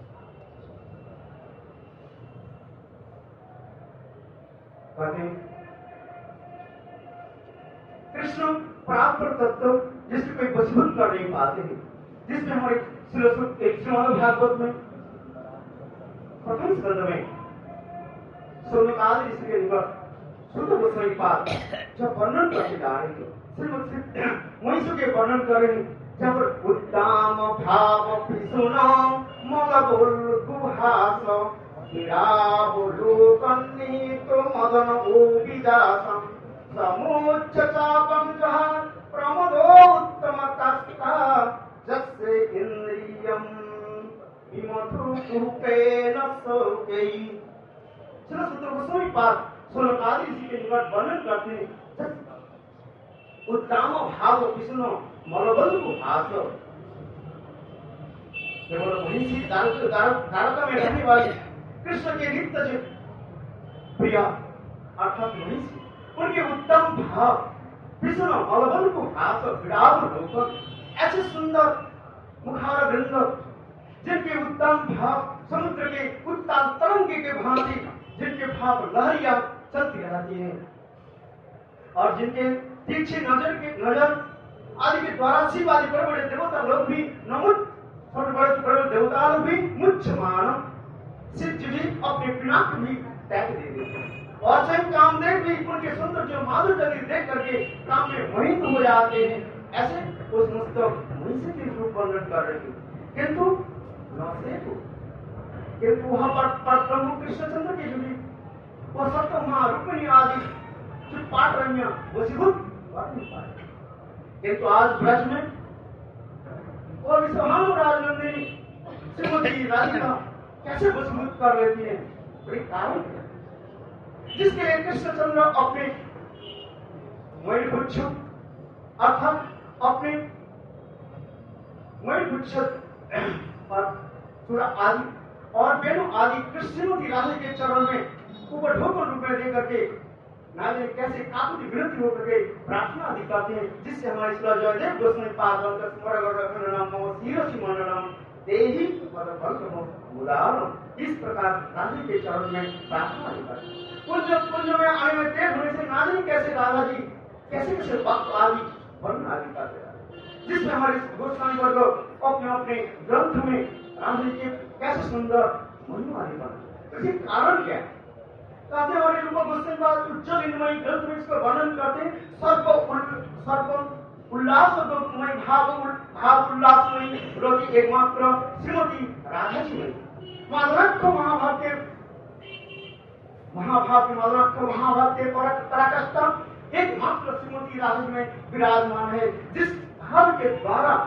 कृष्ण प्राप्त तत्व जिसको कोई वशीभूत कर नहीं पाते हैं, जिसमें हमारे श्रीमद् भागवत में प्रथम स्कंद में सोनकाल ऋषि के निकट शुद्ध गोस्वामी पाद जब वर्णन करके जा रहे हैं, श्रीमद महिषु के वर्णन कर रहे हैं, जहाँ पर उत्तम भाव पिसुना मलबुल गुहास तो मदन ओबिदासम समुच्च चापम जह प्रमदोत्तम तस्ता जस्य इंद्रियम विमधुपेन सौकै। श्री सूत्र गोस्वामी पाद सोनकादि ऋषि के निकट वर्णन करते हैं, उत्तम भाव विष्णु मलबल गुहास केवल महिषी द्वारका में रहने वाले कृष्ण के नित्य जो प्रिया अर्थात महिषी उनके उत्तम भाव विष्णु मलबल गुहास विराट होकर ऐसे सुंदर मुखार वृंद जिनके उत्तम भाव समुद्र के उत्ताल तरंग के भांति जिनके भाव लहरियां चलती रहती हैं और जिनके तीक्षी नजर आदि के द्वारा शिव आदि बड़े बड़े देवता लोग भी नमुत बड़े देवता लोग भी मुच्यमान शिव जी भी अपने पिनाक भी त्याग दे देते हैं और स्वयं कामदेव भी उनके सुंदर जो माधुर्य देख करके काम में मोहित हो जाते हैं। ऐसे उस मुस्तक महिषी के रूप वर्णन कर रहे हैं, किंतु वहां पर प्रभु कृष्णचंद्र की जुड़ी वो सत्य मां रुक्मिणी आदि जो पाठ रही हैं वो सिर्फ नहीं पाए, किंतु आज ब्रज में वो विश्वभानु राजनंदिनी श्रीमती राधिका कैसे वसूल कर लेती है, बड़ी कारण है जिसके लिए कृष्णचंद्र अपने मणिपुच्छ अर्थात अपने मणिपुच्छ और चूड़ा आदि और वेणु आदि कृष्णमती राधा के चरण में ऊपर ढोकर रूप में देकर के नाले कैसे काकुति विनती होकर के प्रार्थना आदि करते हैं, जिससे हमारे श्री जयदेव गोस्वामी पाद बनकर स्मरण रखना शिरसी मंडलम देहि पदपल्लम मुदारम। इस प्रकार राधा के चरण में प्रार्थना आदि करते हैं। कुंज में आने में देर होने से नाजनी कैसे राधा जी कैसे कैसे भक्त आदि वर्णन आदि करते हैं, जिसमें हमारे गोस्वामी वर्ग अपने अपने ग्रंथ में राधा जी के कैसे सुंदर महिमा आदि करते हैं। इसके कारण क्या है? कहते हैं हमारे रूप गोस्वामी पाद उज्जवल इंद्रमयी ग्रंथ में इसका वर्णन करते हैं। सर्व उल्लासमय भाव उल्लासमयी रोती एकमात्र श्रीमती राधा जी में महाभारत के पराकाष्ठा एकमात्र श्रीमती राधा जी में विराजमान है, जिस भाव के द्वारा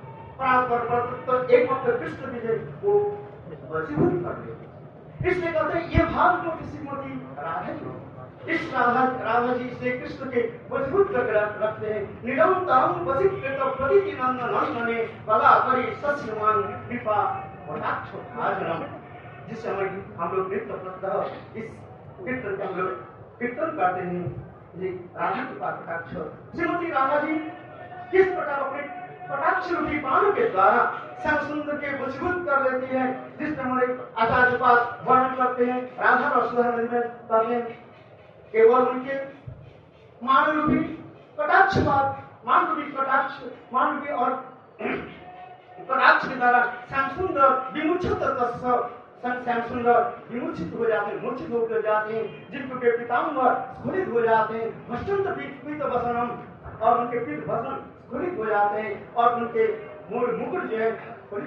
एकमात्र कृष्ण जी को वशीभूत कर देते। इसलिए कहते हैं ये भाव को श्रीमती राधा जी इस राधा जी से कृष्ण के वशीभूत कर रखते हैं। निरंतरम वशीकृत प्रतिदिनंदने कला करी सस्यमान कृपा कटाक्ष भाजनम, जिससे हम लोग नित्य प्रत्यह इस कीर्तन के हम लोग कीर्तन करते हैं। ये राधा कृपा कटाक्ष श्रीमती राधा जी किस प्रकार अपने कटाक्ष रूपी बाणों के द्वारा श्याम सुंदर के वशीभूत कर लेती है, जिससे हमारे आचार्य पास वर्णन करते हैं। राधा रसोधा नदी में कहते हैं केवल उनके मान रूपी कटाक्ष मान रूपी और कटाक्ष के द्वारा श्याम सुंदर विमूर्छित हो जाते हैं, मूर्छित होकर जाते हैं, जिनको के पिताम्बर स्खलित हो जाते हैं, भस्टंत पीत वसनम और उनके पीत वसन स्खलित हो जाते हैं और उनके मुकुट जो है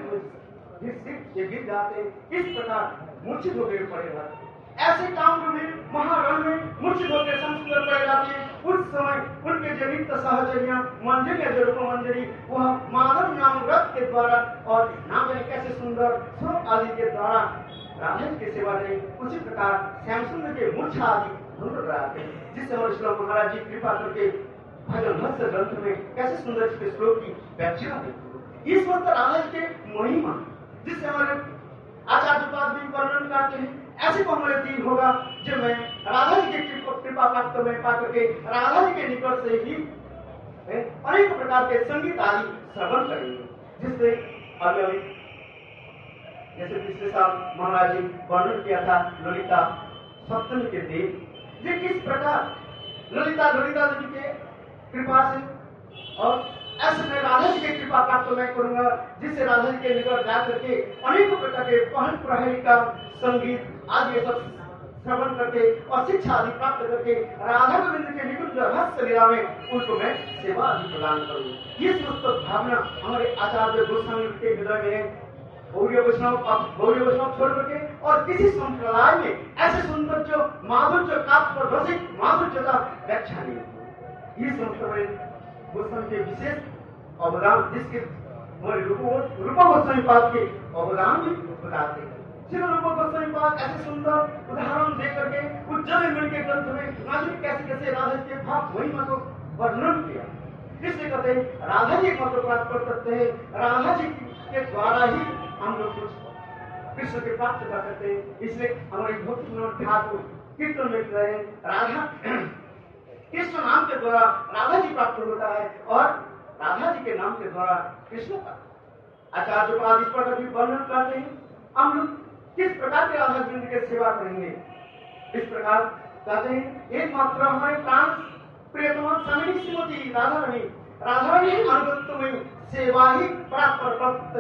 गिर जाते हैं। इस प्रकार मूर्छित होकर पड़े रहते हैं। ऐसे काम में महारण में मूर्छित होकर संस्कृत पड़ जाते हैं। उस समय उनके जो नित्य सहचर्या मंजरी जो रूप मंजरी वह माधव नाम रस के द्वारा और नाम जाने कैसे सुंदर स्वरूप आदि के द्वारा राधा की सेवा करें। उसी प्रकार श्याम सुंदर के मूर्छा आदि भंग कराते हैं, जिससे हमारे श्री महाराज जी कृपा करके भजन भक्त ग्रंथ में कैसे सुंदर इसके श्लोक की व्याख्या देते। इस वक्त राधा के महिमा जिससे हमारे आचार्य पाद भी वर्णन करते हैं। ऐसे को हमारे दिन होगा जब मैं राधा जी की कृपा प्राप्त में पाकर के राधा जी के निकट से ही अनेक प्रकार के संगीत आदि श्रवण करेंगे, जिससे अभी जैसे पिछले साल महाराज जी वर्णन किया था ललिता सप्तमी के दिन ये किस प्रकार ललिता जी के कृपा से और ऐसे मैं राधा जी की कृपा प्राप्त मैं करूंगा, जिससे राधा जी के निकट जा करके अनेक प्रकार के पहल प्रहरी का संगीत आदि सब श्रवण करके और शिक्षा आदि प्राप्त करके राधा गोविंद के निकुंज रहस्य लीला में उनको मैं सेवा आदि प्रदान करूँ। ये समस्त भावना हमारे आचार्य गोस्वामी के हृदय में है। गौड़ीय वैष्णव छोड़ करके और किसी संप्रदाय में ऐसे सुंदर जो माधुर्य काव्य रसिक माधुर्य का व्याख्या नहीं होती। ये समस्त गोस्वामी के विशेष अवदान जिसके हमारे रूप गोस्वामी पाद के अवदान भी बताते हैं। श्री रूप गोस्वामी पाद ऐसे सुंदर उदाहरण दे करके उज्जवल इंद्रमयी के ग्रंथ में नाजनी कैसे कैसे राधा जी के भाव महिमा को वर्णन किया। इसलिए कहते हैं राधा जी एकमात्र प्राप्त कर सकते हैं, राधा जी के द्वारा ही हम लोग कुछ कृष्ण के प्राप्त कर सकते हैं। इसलिए हमारे भक्ति विनोद ठाकुर कीर्तन में रहे हैं राधा कृष्ण नाम के द्वारा राधा जी प्राप्त होता है और राधा जी के नाम के द्वारा कृष्ण का आचार्य पाद इस प्रकार भी वर्णन करते हैं। हम लोग किस प्रकार के राधा जी की सेवा करेंगे। इस प्रकार कहते हैं एकमात्र हमारे प्राण प्रियतमा स्वामी श्रीमती राधा रानी अनुगत्य में सेवा ही प्राप्त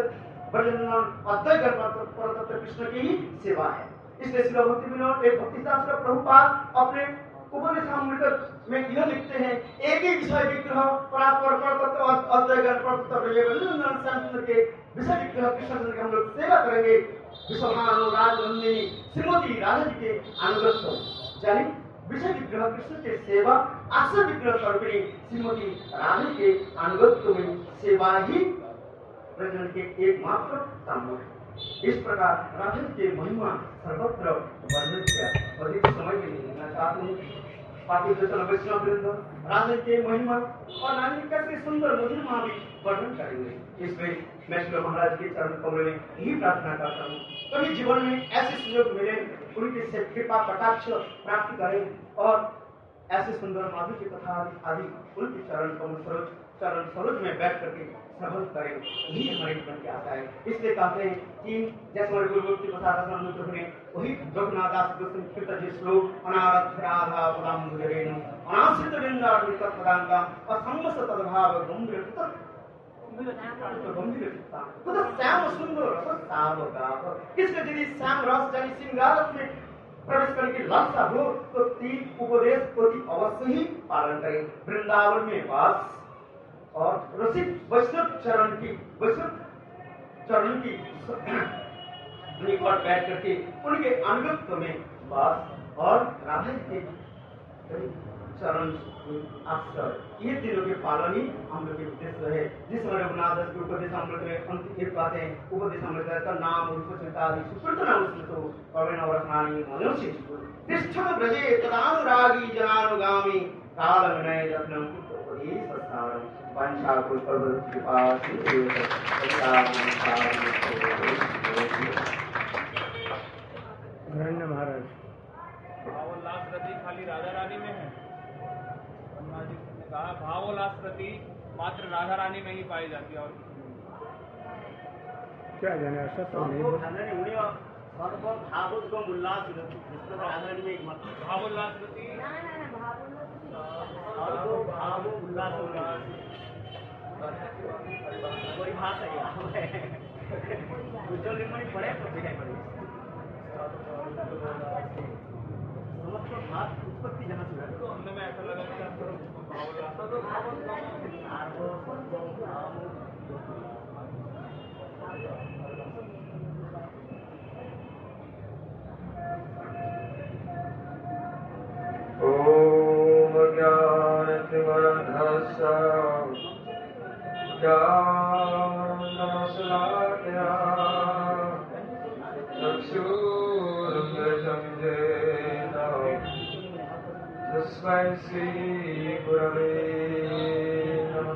अद्वैत परतत्व कृष्ण की ही सेवा है। इसलिए श्री भक्ति विनोद एक भक्ति शास्त्र प्रभुपाद अपने उपनिषद में यह लिखते हैं एक ही विषय विग्रह परात्पर परतत्व अद्वैत परतत्व के विषय विग्रह कृष्ण के हम लोग सेवा करेंगे। विश्वभानु राजनंदिनी श्रीमती राधा जी के अनुगत्य यानी विषय विग्रह कृष्ण के सेवा आश्रय विग्रह स्वरूपिणी श्रीमती राधा के अनुगत्य में सेवा ही प्रजन के एकमात्र सामूहिक है। इस प्रकार राधा के महिमा सर्वत्र वर्णन किया। अधिक समय में नहीं लेना चाहते हैं। बाकी जो चलो वैष्णव वृंद राधा के महिमा और नानी कैसे सुंदर मधुर भी वर्णन करेंगे। इसमें मैं श्री महाराज के चरण कमल में यही प्रार्थना करता हूँ कभी जीवन में ऐसे सुयोग मिले, उनकी से कृपा कटाक्ष प्राप्त करें और ऐसे सुंदर माधुर्य की कथा आदि उनके चरण सरोज में बैठ करके श्रवण करें, यही हमारे जीवन की आशा है। इसलिए कहते हैं कि जैसे हमारे गुरु की प्रसाद ने वही रघुनाथदास कृत श्लोक अनारथ राधा पदाम गुजरेनु अनाश्रित वृंदावन तत्पदांगा असंगस तद्भाव गंभीर तो श्याम सुंदर रस सावक। इसमें यदि श्याम रस यानी श्रृंगार रस में प्रवेश करने की लालसा हो तो तीन उपदेश को अवश्य ही पालन करें। वृंदावन में वास और रसिक वैष्णव चरण की निकट बैठ करके उनके अनुगत्य में वास और राधा के चरण आश्रय, ये तीनों के पालन ही हम लोग के उद्देश्य है। जिस रघुनाथ के उपदेश अमृत में अंतिम एक बात है, उपदेश अमृत का नाम रूप चिंता आदि सुकृतना उसमें कर्ण और स्नानी मनुष्य तिष्ठम ब्रजे तदानुरागी जनानुगामी काल विनय जपनम उपदेश सारम पंचा को कृपा नरेंद्र महाराज भावोल्लास रति खाली राधा रानी में है। ब्रह्मा जी ने कहा भावोल्लास रति मात्र राधा रानी में ही पाई जाती है और क्या जाने ऐसा तो नहीं भावोल्लास रति उत्पत्ति जहाँ से सुनने में ऐसा लगा कि भावोल्लास ओम ज्ञानतिमरन्धस्य ज्ञानमशलाकया चक्षुरुन्मिलितं येन तस्मै श्रीगुरवे नमः।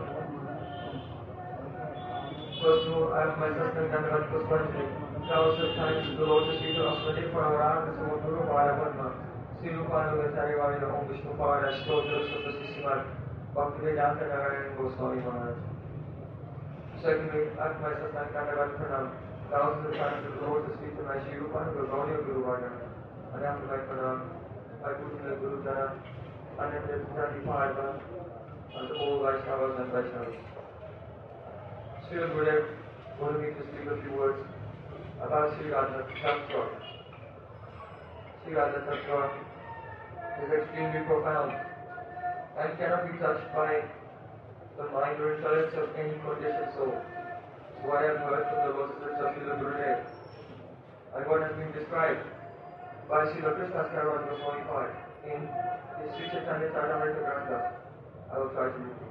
First of all, I have myself and Kandavat Puspanjali. Also thanks to the Lotus Feet of Aswati for our art as a Guru Bharavatma. Sri Rupanugacharya Varina Om Vishnu Pada Shlotra Sutta Sisimat Bhaktivedanta Narayan Goswami Maharaj. Secondly, I have myself and Kandavat Pranam. Thousands of times to the Lotus Feet of my Sri Rupanuga Gaudiya Guru Varna. And after my Pranam, I put in the Guru Dana, and then the Pranam Padma, and all Vaishnavas and Vaishnavas. Srila Gurudev wanted me to speak a few words about Sri Radha Tattva. Sri Radha Tattva is extremely profound and cannot be touched by the mind or intellect of any conditioned soul. What I have heard from the verses of Srila Gurudev and what has been described by Srila Krishna Goswami Pad in his Sri Chaitanya Charitamrita Grantha, I will try to repeat.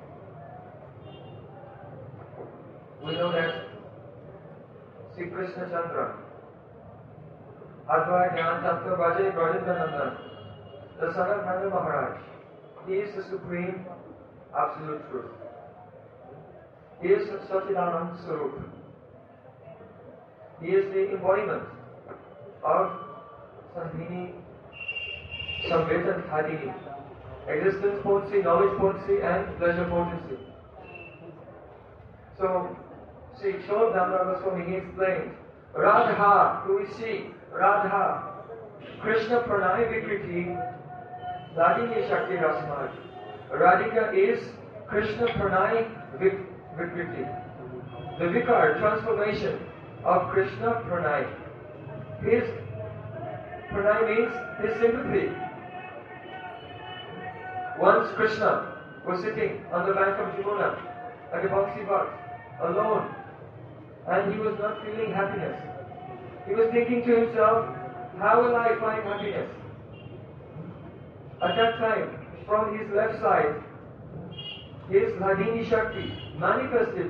We know that Sri Krishna Chandra, Advait Jnana Tattva Bhaje Brajendranandan, the son of Nanda Maharaj, he is the supreme absolute truth. He is Satchidanand Swarup. He is the embodiment of Sandhini, Samveta Dhadini, existence potency, knowledge potency, and pleasure potency. So, Sri Shodh Damodar Goswami, he explained, Radha, who is she? Radha, Krishna Pranay Vikriti, Ladini Shakti Rasmaj. Radhika is Krishna Pranay Vikriti, the vikar, transformation of Krishna Pranay. His Pranay means his sympathy. Once Krishna was sitting on the bank of Jamuna at a Bhansi Bhat, alone, and he was not feeling happiness. He was thinking to himself, how will I find happiness? At that time, from his left side, his Ladini Shakti manifested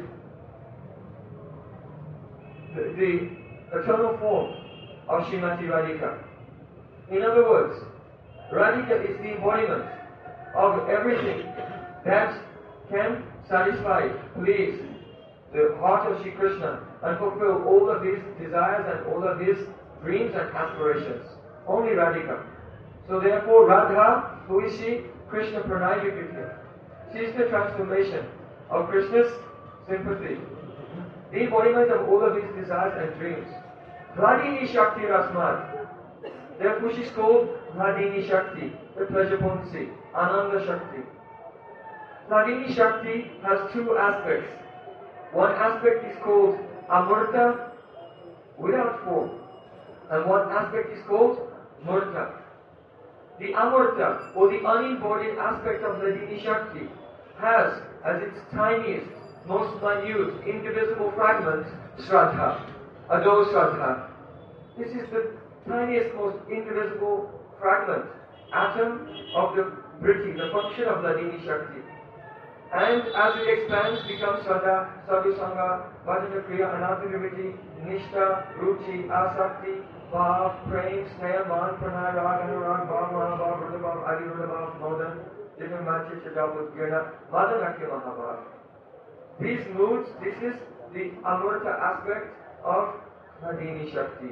the eternal form of Srimati Radhika. In other words, Radhika is the embodiment of everything that can satisfy, please the heart of Shri Krishna and fulfill all of his desires and all of his dreams and aspirations. Only Radhika. So therefore Radha, who is she? Krishna Pranay Vikriti. She is the transformation of Krishna's sympathy, the embodiment of all of his desires and dreams. Hladini Shakti Rasmat. Therefore she is called Hladini Shakti, the pleasure potency, Ananda Shakti. Hladini Shakti has two aspects. One aspect is called Amurta, without form, and one aspect is called Murta. The Amurta, or the unembodied aspect of Hladini Shakti, has as its tiniest, most minute, indivisible fragment, Shraddha, Ado Shraddha. This is the tiniest, most indivisible fragment, atom of the Vritti, the function of Hladini Shakti. And as it expands, becomes Shraddha, Sadhusanga, Bhajana Kriya, Anatha-nivritti, Nishta, Ruchi, Asakti, Bhav, Prem, Sneha, Man, Pranay, Rag, Anurag, Bhav, Mahabhav, Rudabhav, Adi Rudabhav, Modan, Divya Machi, Chadabut, Girna, Madanakya Mahabhav. These moods, this is the Amurta aspect of Hladini Shakti.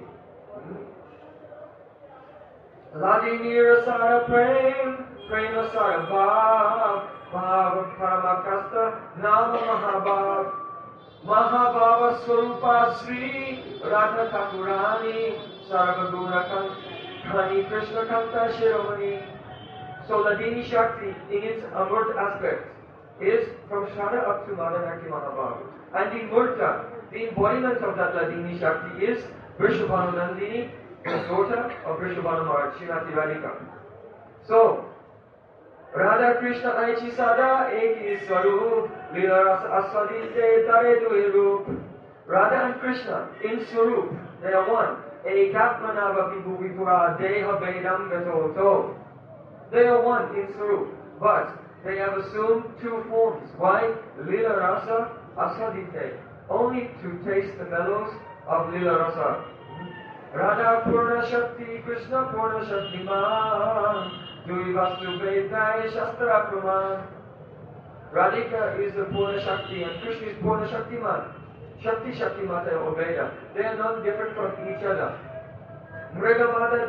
Hladini Rasara Prem, Prem Rasara Bhav, Bhav Paramakasta, Nama Mahabhav, Mahabhava Swarupa Sri Radha Thakurani, Sarvaguna Khani Krishna Kanta Shiromani. So Hladini Shakti in its Amurta aspect is from Shraddha up to Madanaki Mahabhav. And the Murta, the embodiment of that Hladini Shakti is Vrishabhanu Nandini, the daughter of Vrishabhanu Maharaj, Srimati Radhika. So, Radha Krishna Aichi Sada Eki Swarup, Lila Rasa Aswadite Tare Dui Rup. Radha and Krishna in Swarup, they are one. Ekatmanava Vibhuvi Pura Deha Vedam Vetoto. They are one in Swarup, but they have assumed two forms. Why? Lila Rasa Aswadite. Only to taste the mellows of Lila Rasa. Radha Purna Shakti, Krishna Purna Shakti Man. Dui Vastu Vedai Shastra Praman. Radhika is the Purna Shakti and Krishna is Purna Shakti Man. Shakti Shakti Mata or Veda. They are not different from each other. Mrigamada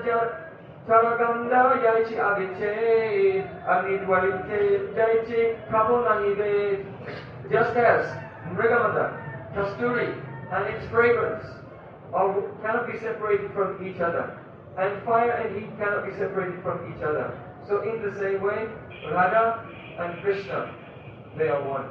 Taraganda Yaichi Aviche, Agnidwarite Yaichi Kabonanide. Just as Mrigamada, Kasturi, and its fragrance cannot be separated from each other, and fire and heat cannot be separated from each other. So in the same way, Radha and Krishna, they are one.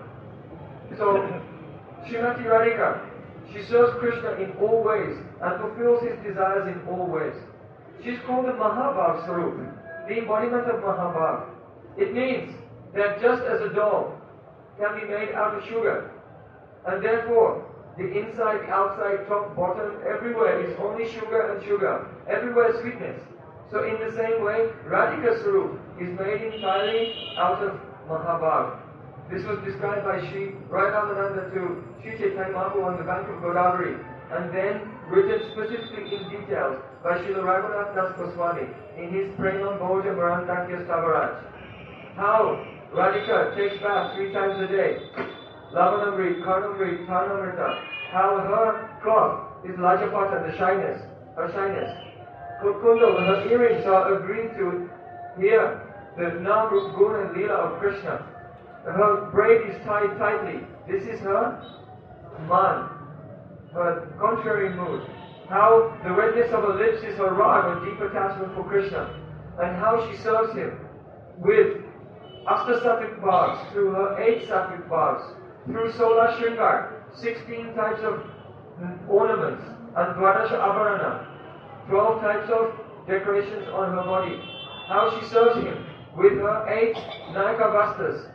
So Srimati Radhika, she serves Krishna in all ways and fulfills his desires in all ways. She is called the Mahabhav Sarup, the embodiment of Mahabhav. It means that just as a doll can be made out of sugar, and therefore the inside, the outside, top, bottom, everywhere is only sugar and sugar. Everywhere sweetness. So in the same way, Radhika Sarup is made entirely out of Mahabhav. This was described by Sri Radhamananda to Sri Chaitanya Mahaprabhu on the bank of Godavari, and then written specifically in details by Srila Raghunath Das Goswami in his Premam Bhoja Marantakya Stavaraj. How Radhika takes bath 3 times a day. Lavanamrit, Karnamrit, Tarnamrita. How her cloth is Lajapata, the shyness, her shyness. Kundal, her earrings are agreed to hear the Nam, Rup, Gun and Leela of Krishna. Her braid is tied tightly. This is her man, her contrary mood. How the redness of her lips is her rag, or deep attachment for Krishna. And how she serves him with Ashtasattvic bhags, through her 8 sattvic bhags, through Sola Shringar, 16 types of ornaments, and Dwadasha Avarana, 12 types of decorations on her body. How she serves him with her 8 Nayaka Vastas,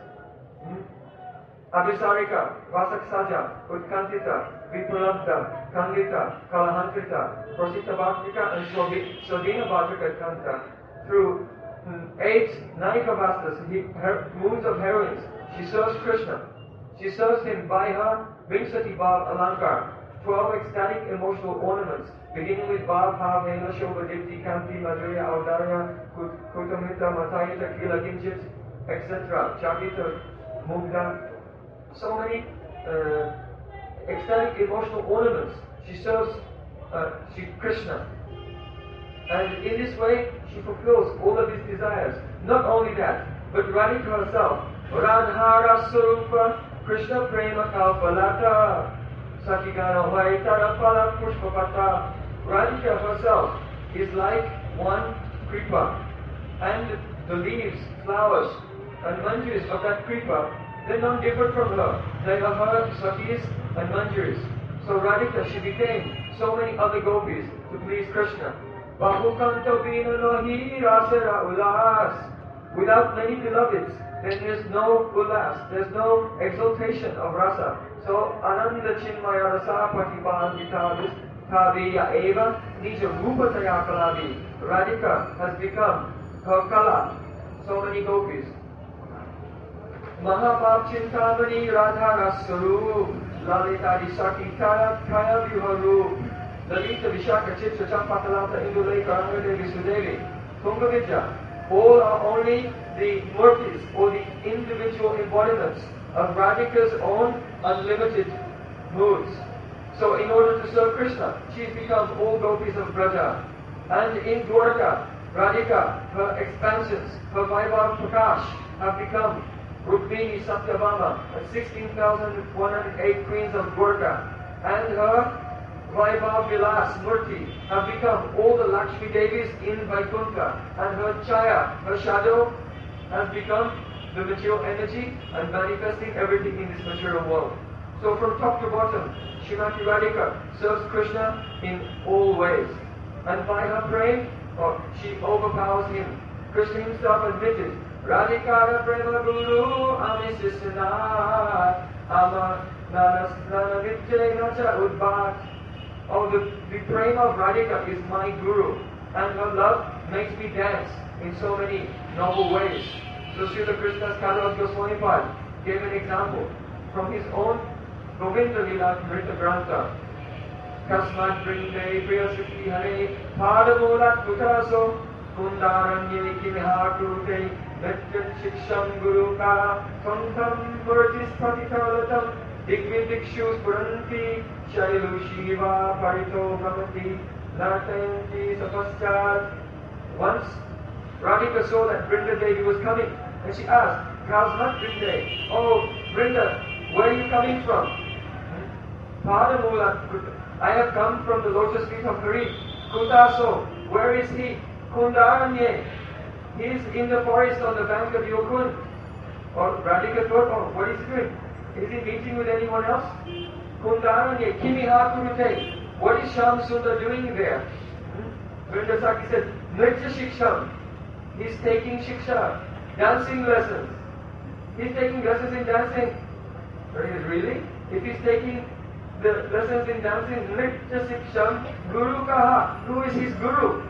Abhisarika, Vasaksaja, Utkantita, Vipralabda, Kandita, Kalahantrita, Prasita Bhaktika, and Swadina Bhatrika Kanta. Through 8 Nayaka Vastas, moons of heroines, she serves Krishna. She serves him by her Vimsati Bhav Alankar, 12 ecstatic emotional ornaments, beginning with Bhav, Bhav, Hela, Shobha, Dipti, Kanti, Madhurya, Audarya, Kutamita, Matayita, Kila, Kinchit, etc. Chakita, Mugda, so many ecstatic emotional ornaments. She serves Sri Krishna. And in this way, she fulfills all of his desires. Not only that, but Radhika herself, Radhara Sarupa Krishna Prema Kalpalata Sakigana Vaitara Pala Pushpapata. Radhika herself is like one kripa, and the leaves, flowers, and manjaris of that kripa, they're not different from her. They are her sakis and manjaris. So Radhika, she became so many other gopis to please Krishna. Bahukanto bina nahi rasera ulas. Without many beloveds, then there's no ulas, there's no exaltation of rasa. So Ananda Chinmaya Rasa Patipanditavis Taviya Eva Nija Rupataya Kalavi. Radhika has become her kala, so many gopis. Mahabhav Chintamani Radha Rasaru Lalita Disakita Kaya Viharu Lalita Vishaka Chitra Champakalata Induleka Angadevi Sudevi Tungavidya. All are only the murtis or the individual embodiments of Radhika's own unlimited moods. So in order to serve Krishna, she has become all gopis of Braja. And in Dwarka, Radhika, her expansions, her Vaibhav Prakash have become Rukmini Satyabhama, and 16,108 queens of Dwarka. And her Vaibhav Vilas Murti have become all the Lakshmi Devis in Vaikuntha, and her Chaya, her shadow, has become the material energy and manifesting everything in this material world. So from top to bottom, Srimati Radhika serves Krishna in all ways. And by her praying, she overpowers him. Krishna himself admitted, Radhika Prema Guru Amisisana Ama Nana Vitya Nacha Udbhat. Oh, the prema of Radhika is my guru, and her love makes me dance in so many noble ways. So Srila Krishna's Kadavat Goswami Pad gave an example from his own Govinda Lila Nrita Grantha. Kasmat Brinde Priyasati Hare Padamolat Kutaso Kundaranye Kimihakute Metyan Shiksham Guruka Tantam Purtis Patitalatam Digvidikshus Puranti Shailu Shiva Parito Bhavati Nartayanti Sapaschat. Once Radhika saw that Vrinda Devi was coming, and she asked, Kasmat Brinde, oh Vrinda, where are you coming from? Padamula, I have come from the lotus feet of Hari. Kutaso, where is he? Kundaranye, he is in the forest on the bank of Yokun. Or Radhika thought, oh, what is he doing? Is he meeting with anyone else? Kundaranye, Kimiha Kurute, what is Sham Sundar doing there? Vrindasaki said, Nritya Shiksham, he's taking Shiksha, dancing lessons. He's taking lessons in dancing. Really? If he's taking the lessons in dancing, Nritya Shiksham, Guru Kaha, who is his guru?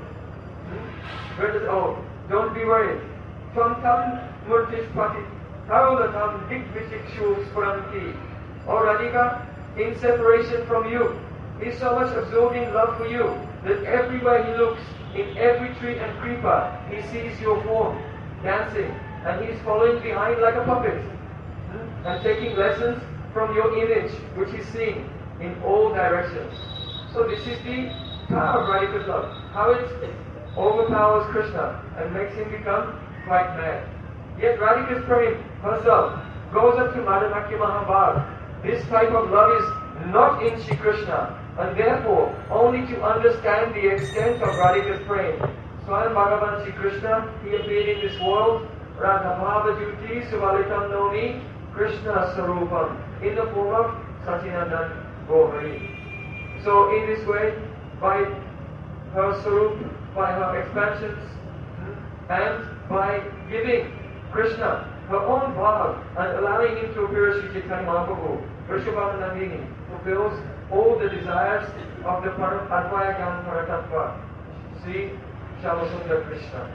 Oh, don't be worried. Tam Tam Murtis Pati, Taulatam Digvishikshu Spuranti. Oh Radhika, in separation from you, he's so much absorbing love for you that everywhere he looks, in every tree and creeper, he sees your form dancing, and he's following behind like a puppet and taking lessons from your image, which he's seeing in all directions. So this is the power of Radhika's love, how it overpowers Krishna and makes him become quite mad. Yet Radhika's prema herself goes up to Madhamakya Mahabharata. This type of love is not in Shri Krishna, and therefore only to understand the extent of Radhika's prema. Swayam Bhagavan Shri Krishna, he appeared in this world, Radha Bhava Juti Suvalitam Nomi Krishna Sarupam, in the form of Sachinandan Gohari. So in this way, by her Sarup, by her expansions, and by giving Krishna her own bhav and allowing him to appear as Sri Chaitanya Mahaprabhu, Vrishabhava Nandini fulfills all the desires of the Advaya Gyan Paratattva, Sri Shyamasundar Krishna.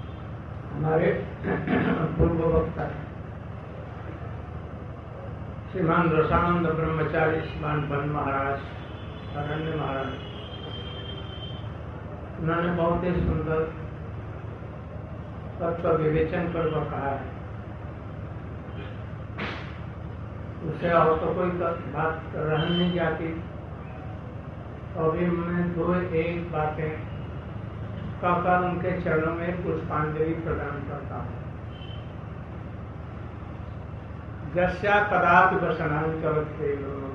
हमारे पूर्व वक्ता श्रीमान रसानंद ब्रह्मचारी श्रीमान बन महाराज, अरण्य महाराज, उन्होंने बहुत ही सुंदर तत्व विवेचन कर कहा है। उसे और तो कोई बात रह नहीं जाती। तो अभी मैं दो एक बातें कहकर उनके चरणों में पुष्पांजलि प्रदान करता हूँ। जस्या कदापि वसनांचलते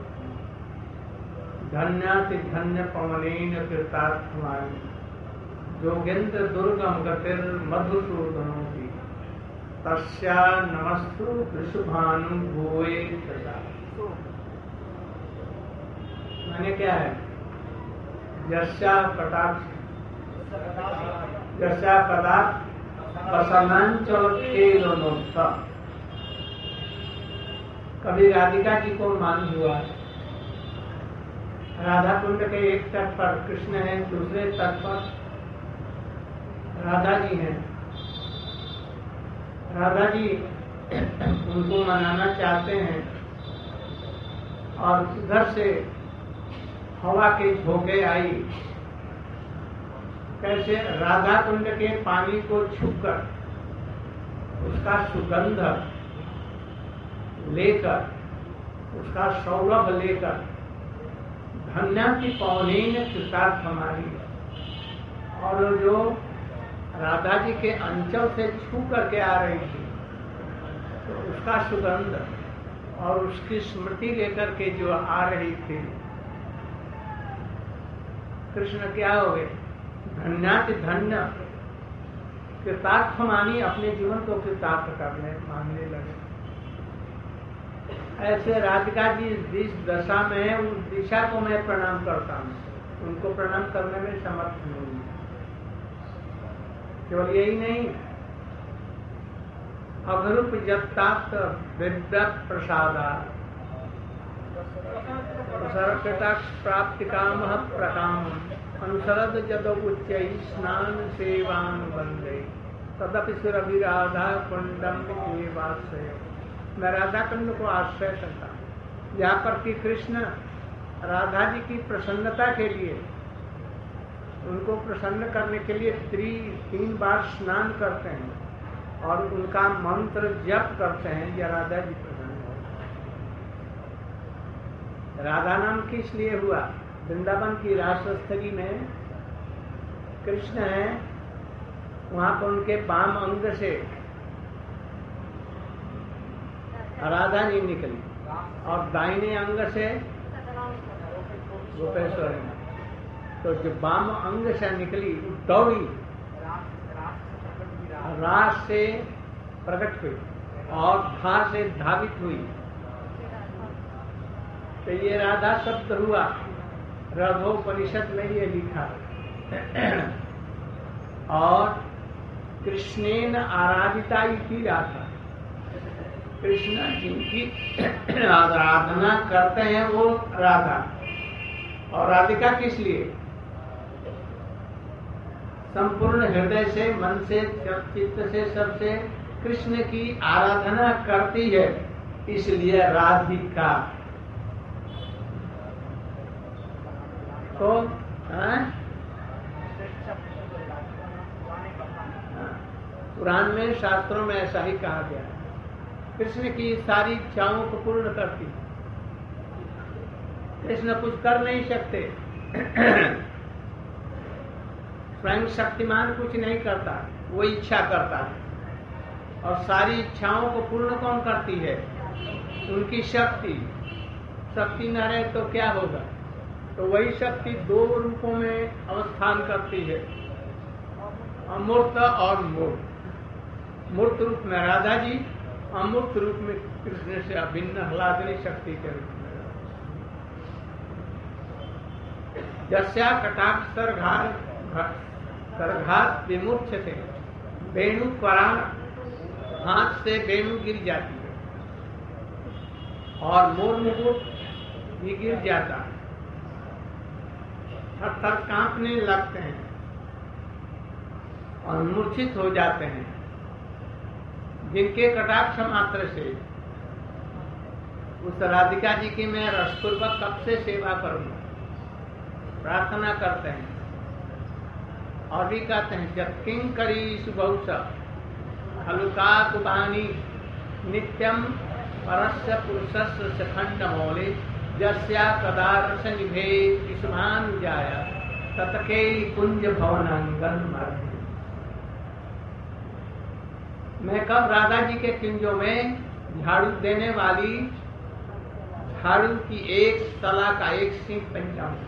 धन्याति धन्य पवनेन कृतार्थमानि योगेन्द्र दुर्गम गतिर मधुसूदनोति तस्या नमस्तु वृषभानु भूये सदा। मैंने क्या है? यस्या कटाक्ष यस्या कदापि वसनांचलते कभी राधिका जी को मान हुआ। राधा कुंड के एक तट पर कृष्ण है, दूसरे तट पर राधा जी हैं। राधा जी उनको मनाना चाहते हैं और उधर से हवा के झोंके आई। कैसे? राधा कुंड के पानी को छूकर उसका सुगंध लेकर, उसका सौरभ लेकर धन्या की पौनीन कृतार्थ हमारी, और जो राधा जी के अंचल से छू करके आ रही थी तो उसका सुगंध और उसकी स्मृति लेकर के जो आ रही थी, कृष्ण क्या हो गए? धन्याति धन्य कृतार्थ मानी, अपने जीवन को कृतार्थ करने मानने लगे। ऐसे राधिका जी जिस दशा में है उस दिशा को मैं प्रणाम करता हूँ, उनको प्रणाम करने में समर्थ नहीं हूँ। केवल यही नहीं, अघरूप जत्ताप्त विद्वत् प्रसादा प्राप्ति काम प्रकाम अनुसरद जद उच्च स्नान सेवान वंदे तदपि सुरभि राधा कुंडम एवाश्रय। मैं राधा कुंड को आश्रय करता हूँ, जहाँ पर कि कृष्ण राधा जी की प्रसन्नता के लिए, उनको प्रसन्न करने के लिए 3 बार स्नान करते हैं और उनका मंत्र जप करते हैं, या राधा जी प्रसन्न हो। राधा नाम किस लिए हुआ? वृंदावन की रासस्थली में कृष्ण है, वहां पर उनके वाम अंग से राधा जी निकली और दाहिने अंग से गोपेश्वर। तो जो वाम अंग से निकली दौड़ी, रास से प्रकट हुई और धार से धावित हुई। तो ये राधा शब्द हुआ, रघोपनिषद में ये लिखा। और कृष्णेन आराधिता इति राधा, कृष्ण जिनकी आराधना करते हैं वो राधा। और राधिका किस लिए? संपूर्ण हृदय से, मन से, चित्त से, सबसे कृष्ण की आराधना करती है, इसलिए राधिका। तो पुराण में, शास्त्रों में ऐसा ही कहा गया है। कृष्ण की सारी इच्छाओं को पूर्ण करती। कृष्ण कुछ कर नहीं सकते, स्वयं शक्तिमान कुछ नहीं करता, वो इच्छा करता है। और सारी इच्छाओं को पूर्ण कौन करती है? उनकी शक्ति। शक्ति न रहे तो क्या होगा? तो वही शक्ति 2 रूपों में अवस्थान करती है, अमूर्त और मूर्त। मूर्त रूप में राधा जी, अमूर्त रूप में कृष्ण से अभिन्न ह्लादनी शक्ति के रूप में। जस्या कटाक्ष सरघात विमुच्यते वेणु पराण, हाथ से वेणु गिर जाती है और मोर मुकुट भी गिर जाता है, थर-थर कांपने लगते हैं और मूर्छित हो जाते हैं। जिनके कटाक्ष मात्र से उस राधिका जी की मैं रसपूर्वक कब से सेवा करूंगा, प्रार्थना करते हैं। और भी कहते हैं जब किंकरी सुबहुस हलुका कुबानी नित्यम परस्य पुरुषस्य सखंड मौले जस्या कदारस निभे विषमानुजाय ततके कुंज भवनांगन मर्द। मैं कब राधा जी के कुंजों में झाड़ू देने वाली झाड़ू की एक तला का एक सींग बन जाऊंगा।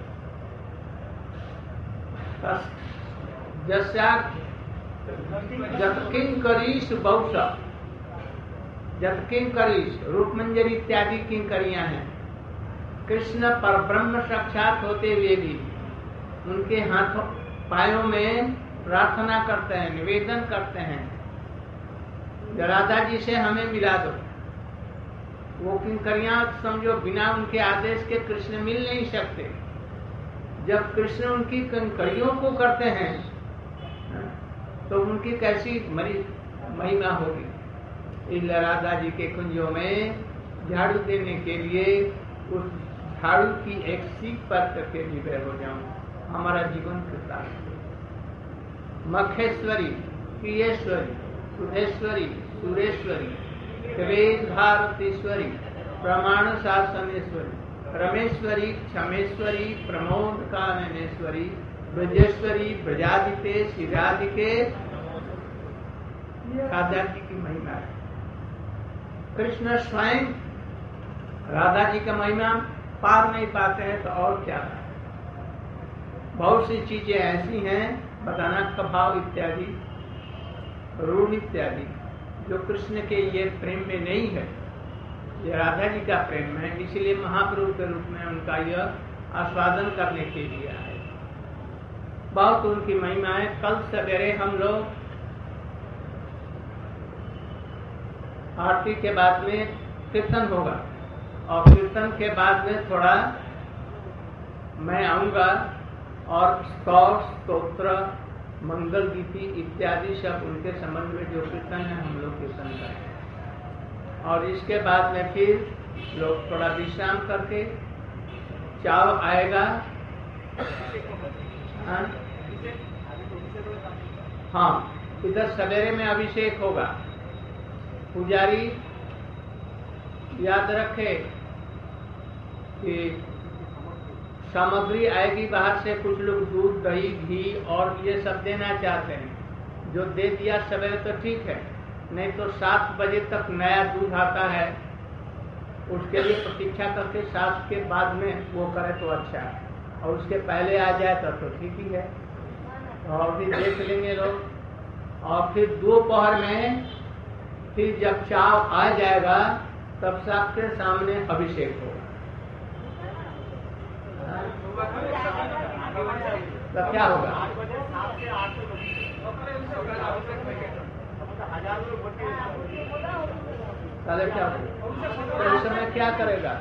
जस्या किंकरीश बहुश, जत किंकरीश रूप मंजरी इत्यादि किंकरियां हैं। कृष्ण परब्रह्म साक्षात होते हुए भी उनके हाथों पायों में प्रार्थना करते हैं, निवेदन करते हैं, राधा जी से हमें मिला दो। वो किंकरियां समझो बिना उनके आदेश के कृष्ण मिल नहीं सकते। जब कृष्ण उनकी किंकरियों को करते हैं तो उनकी कैसी महिमा होगी। इस राधा जी के कुंजों में झाड़ू देने के लिए उस झाड़ू की एक सीख पर करके निभे हो जाऊं, हमारा जीवन कृता। मखेश्वरी, प्रियेश्वरी, सुधेश्वरी, सुरेश्वरी, वेद भारतीश्वरी, प्रमाण शासनेश्वरी, रमेश्वरी, क्षमेश्वरी, प्रमोद काननेश्वरी, ब्रजेश्वरी, ब्रजादिते, शिरादिके। राधा जी की महिमा है। कृष्ण स्वयं राधा जी का महिमा पार नहीं पाते हैं तो और क्या है। बहुत सी चीजें ऐसी हैं बताना, कभाव इत्यादि, रूढ़ इत्यादि, जो कृष्ण के ये प्रेम में नहीं है, ये राधा जी का प्रेम है। इसलिए महाप्रभु के रूप में उनका यह आस्वादन करने के लिए आए। बहुत उनकी महिमा है। कल सवेरे हम लोग आरती के बाद में कीर्तन होगा और कीर्तन के बाद में थोड़ा मैं आऊंगा और स्तोत्र, मंगल गीति इत्यादि सब उनके संबंध में जो कीर्तन है हम लोग कीर्तन करेंगे। और इसके बाद में फिर लोग थोड़ा विश्राम करके चाव आएगा। हाँ, इधर सवेरे में अभिषेक होगा। पुजारी याद रखे कि सामग्री आएगी बाहर से, कुछ लोग दूध, दही, घी और ये सब देना चाहते हैं। जो दे दिया सवेरे तो ठीक है, नहीं तो 7 बजे तक नया दूध आता है, उसके लिए प्रतीक्षा करके 7 के बाद में वो करे तो अच्छा है, और उसके पहले आ जाए तो ठीक ही है। और फिर देख लेंगे लोग। और फिर दोपहर में फिर जब चाव आ जाएगा तब सबके सामने अभिषेक होगा। तब क्या होगा? पहले क्या होगा? तो उस समय क्या करेगा?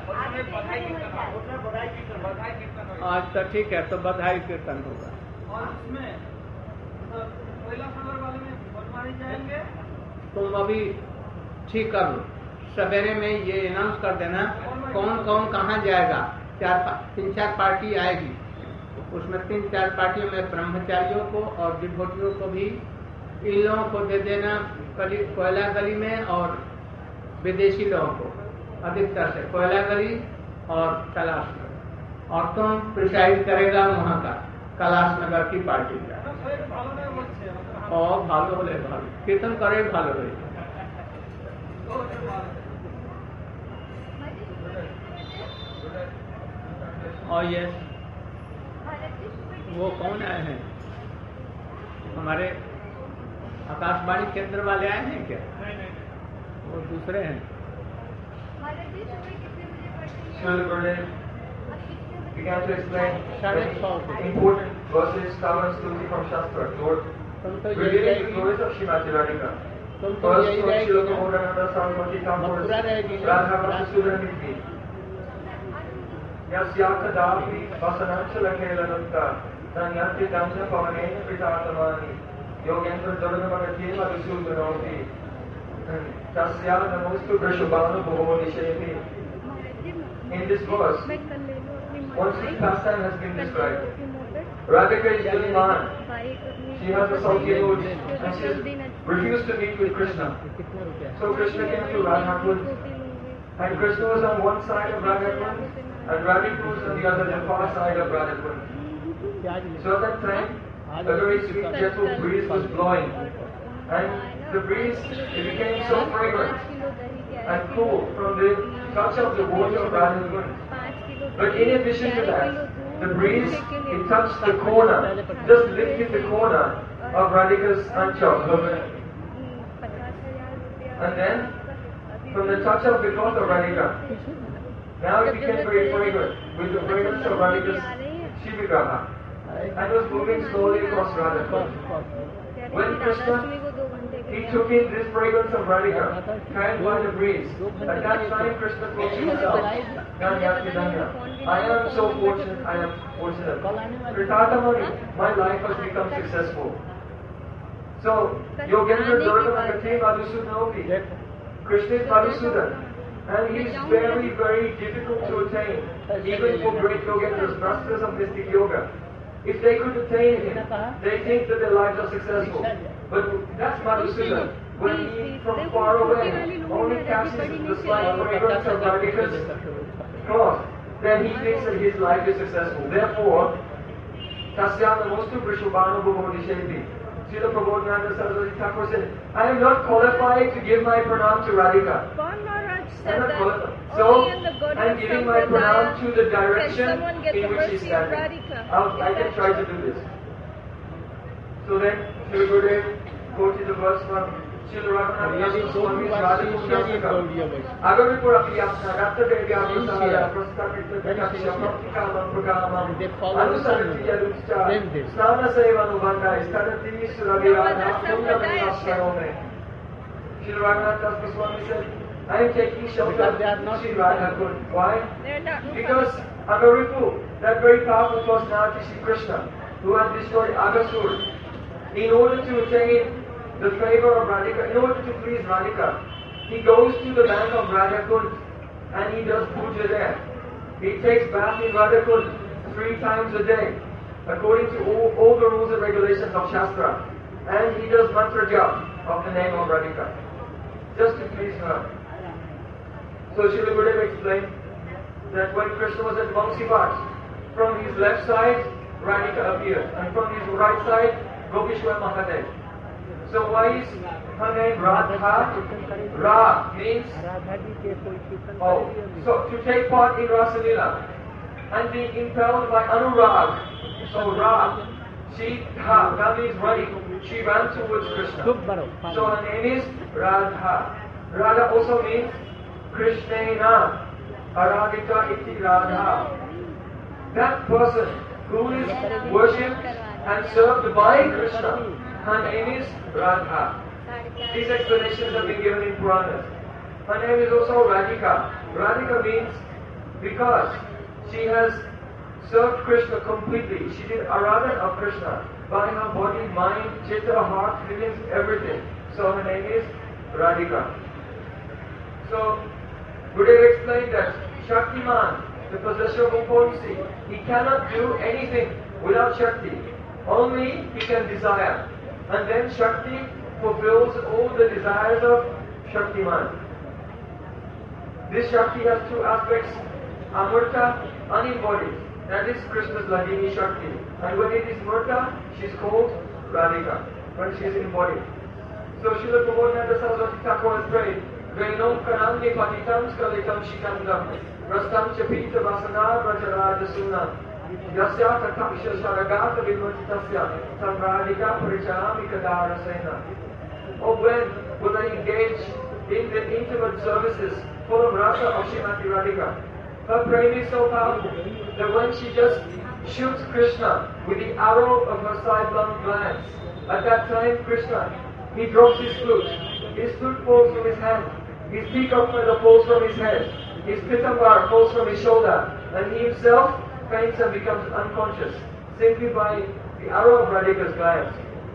आज तो ठीक है, तो बधाई कीर्तन होगा। और उसमें पहला खबर वाले में बनवाने जाएंगे। तुम अभी ठीक कर लो, सवेरे में ये अनाउंस कर देना कौन कौन कहाँ जाएगा। 3-4 पार्टी आएगी, उसमें 3-4 पार्टियों में ब्रह्मचारियों को और डिवोटियों को भी, इन लोगों को दे देना कोयला गली में, और विदेशी लोगों को अधिकतर से कोयला गली और कैलाश नगर। और तुम प्रिसाइड करेगा वहाँ का कैलाश नगर की पार्टी का। और भालो होले भालो कीर्तन करे भालो होले। और ये वो कौन आए हैं? हमारे आकाशवाणी केंद्र वाले आए हैं क्या? वो दूसरे हैं। Began to explain important verses, scholars study from Shastra, revealing the glories of Srimati Radhika. First, from Srila Gauranga Saraswati Thakur's Radha Vasudhaniti. Yasyakadapi Vasananchalakelanutta Tanyati Danja Pavanena Pritatamani Yogendra Dharanamagatima Visudhanoti Tasya Namostu Brishubhanu Bhuvonishevi in this verse, मैं कर ले लूँ अपनी one such pastime has been described. Mother Radhika is Galiman. बाइक अपनी She has a Saudi road and she has refused to meet with Krishna. कितना रुपया So Krishna came to Radhakund, and Krishna was on one side of Radhakund and Radhika was on the other, the far side of Radhakund. प्याज ले So at that time, a very sweet, gentle breeze was blowing, and the breeze it became so fragrant and cool from the touch of the water of Radhakund. But in addition to that, the breeze it touched the corner, just lifted the corner of Radhika's anchor. And then, from the touch of the cloth of Radhika, now it became very fragrant with the fragrance of Radhika's Shivigraha. And was moving slowly across Radhakund. When Krishna, he took in this fragrance of Radhika, carried by the breeze. At that time, Krishna told himself, I am so fortunate, I am fortunate. Kritathamani, my life has become successful. So, Yogendra Durgama became Madhusudanopi. Krishna is Madhusudan. And he is very, very difficult to attain, even for great Yogendras, masters of mystic yoga. If they could attain him, they think that their lives are successful. But that's Madhusudan. When he, from far away, only catches the slight fragrance of Radhika's cloth, then he thinks that his life is successful. Therefore, Tasya namostu Vrishubhanu Bhuvodishevi. Srila Prabodhananda Saraswati Thakur said, I am not qualified to give my pranam to Radhika. I am not qualified. So, I am giving my pranam to the direction in which he is standing. I can try to do this. So then, Srila Gurudev quoted the verse from Srila Raghunath Swami's Radha Purnasaka. Agavipur apiyapna ratta devyam prasada prasthapitna kaksham kalam pragamam anusarati yadutcha snana sevanubandha stadati suravirana pundamanasarome. Srila Raghunath Swami said, I am taking shelter of Sri Radhakund. Why? Because Agaripu, that very powerful personality, Sri Krishna, who has destroyed Agasur, in order to attain the favor of Radhika, in order to please Radhika, he goes to the bank of Radhakund and he does puja there. He takes bath in Radhakund 3 times a day, according to all the rules and regulations of Shastra. And he does mantra jap of the name of Radhika, just to please her. So Srila Gurudev explained that when Krishna was at Vamsivat, from his left side, Radhika appeared, and from his right side, Gopishwar Mahadev. So why is her name Radha? Ra means so to take part in Rasa Leela and be impelled by Anurag. So Ra, she, ha, that means running. She ran towards Krishna. So her name is Radha. Radha also means Krishnena, Aradhika iti Radha. That person who is worshipped and served by Krishna, her name is Radha. These explanations have been given in Puranas. Her name is also Radhika. Radhika means because she has served Krishna completely. She did Aradhana of Krishna by her body, mind, chitta, heart, feelings, everything. So her name is Radhika. So Gurudev explained that Shaktiman, the possessor of potency, he cannot do anything without Shakti. Only he can desire. And then Shakti fulfills all the desires of Shaktiman. This Shakti has 2 aspects, Amurta, unembodied. That is Krishna's Ladini Shakti. And when it is Murta, she is called Radhika, when she is embodied. So Srila Prabodhananda Saraswati Thakur has prayed, Vainom Karangi Patitam Skalitam Shikandam Rastam Chapita Vasana Vrajaraja Sunam Yasya Tataksha Sharagata Vimurtitasya Samradhika Parichami Kadarasena. Oh, when will I engage in the intimate services full of rasa of Srimati Radhika? Her praying is so powerful that when she just shoots Krishna with the arrow of her sidelong glance, at that time Krishna, he drops his flute. His flute falls from his hand. His peacock feather falls from his head. His pitambar falls from his shoulder. And he himself faints and becomes unconscious, simply by the arrow of Radhika's glance.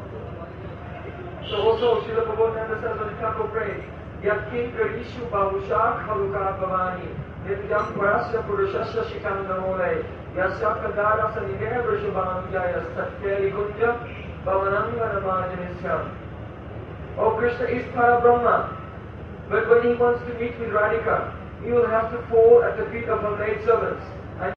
So also Srila Prabodhananda Saraswati Thakur prayed, Yatkin Garishu Bahushak Haluka Bhavani Nityam parasya purushasya shikandamole yasya kadarasa nidaya vrishabhanjaya satyari kunja bhavananganamajanisyam. Oh, Krishna is Parabrahma, but when he wants to meet with Radhika, he will have to fall at the feet of her maidservants.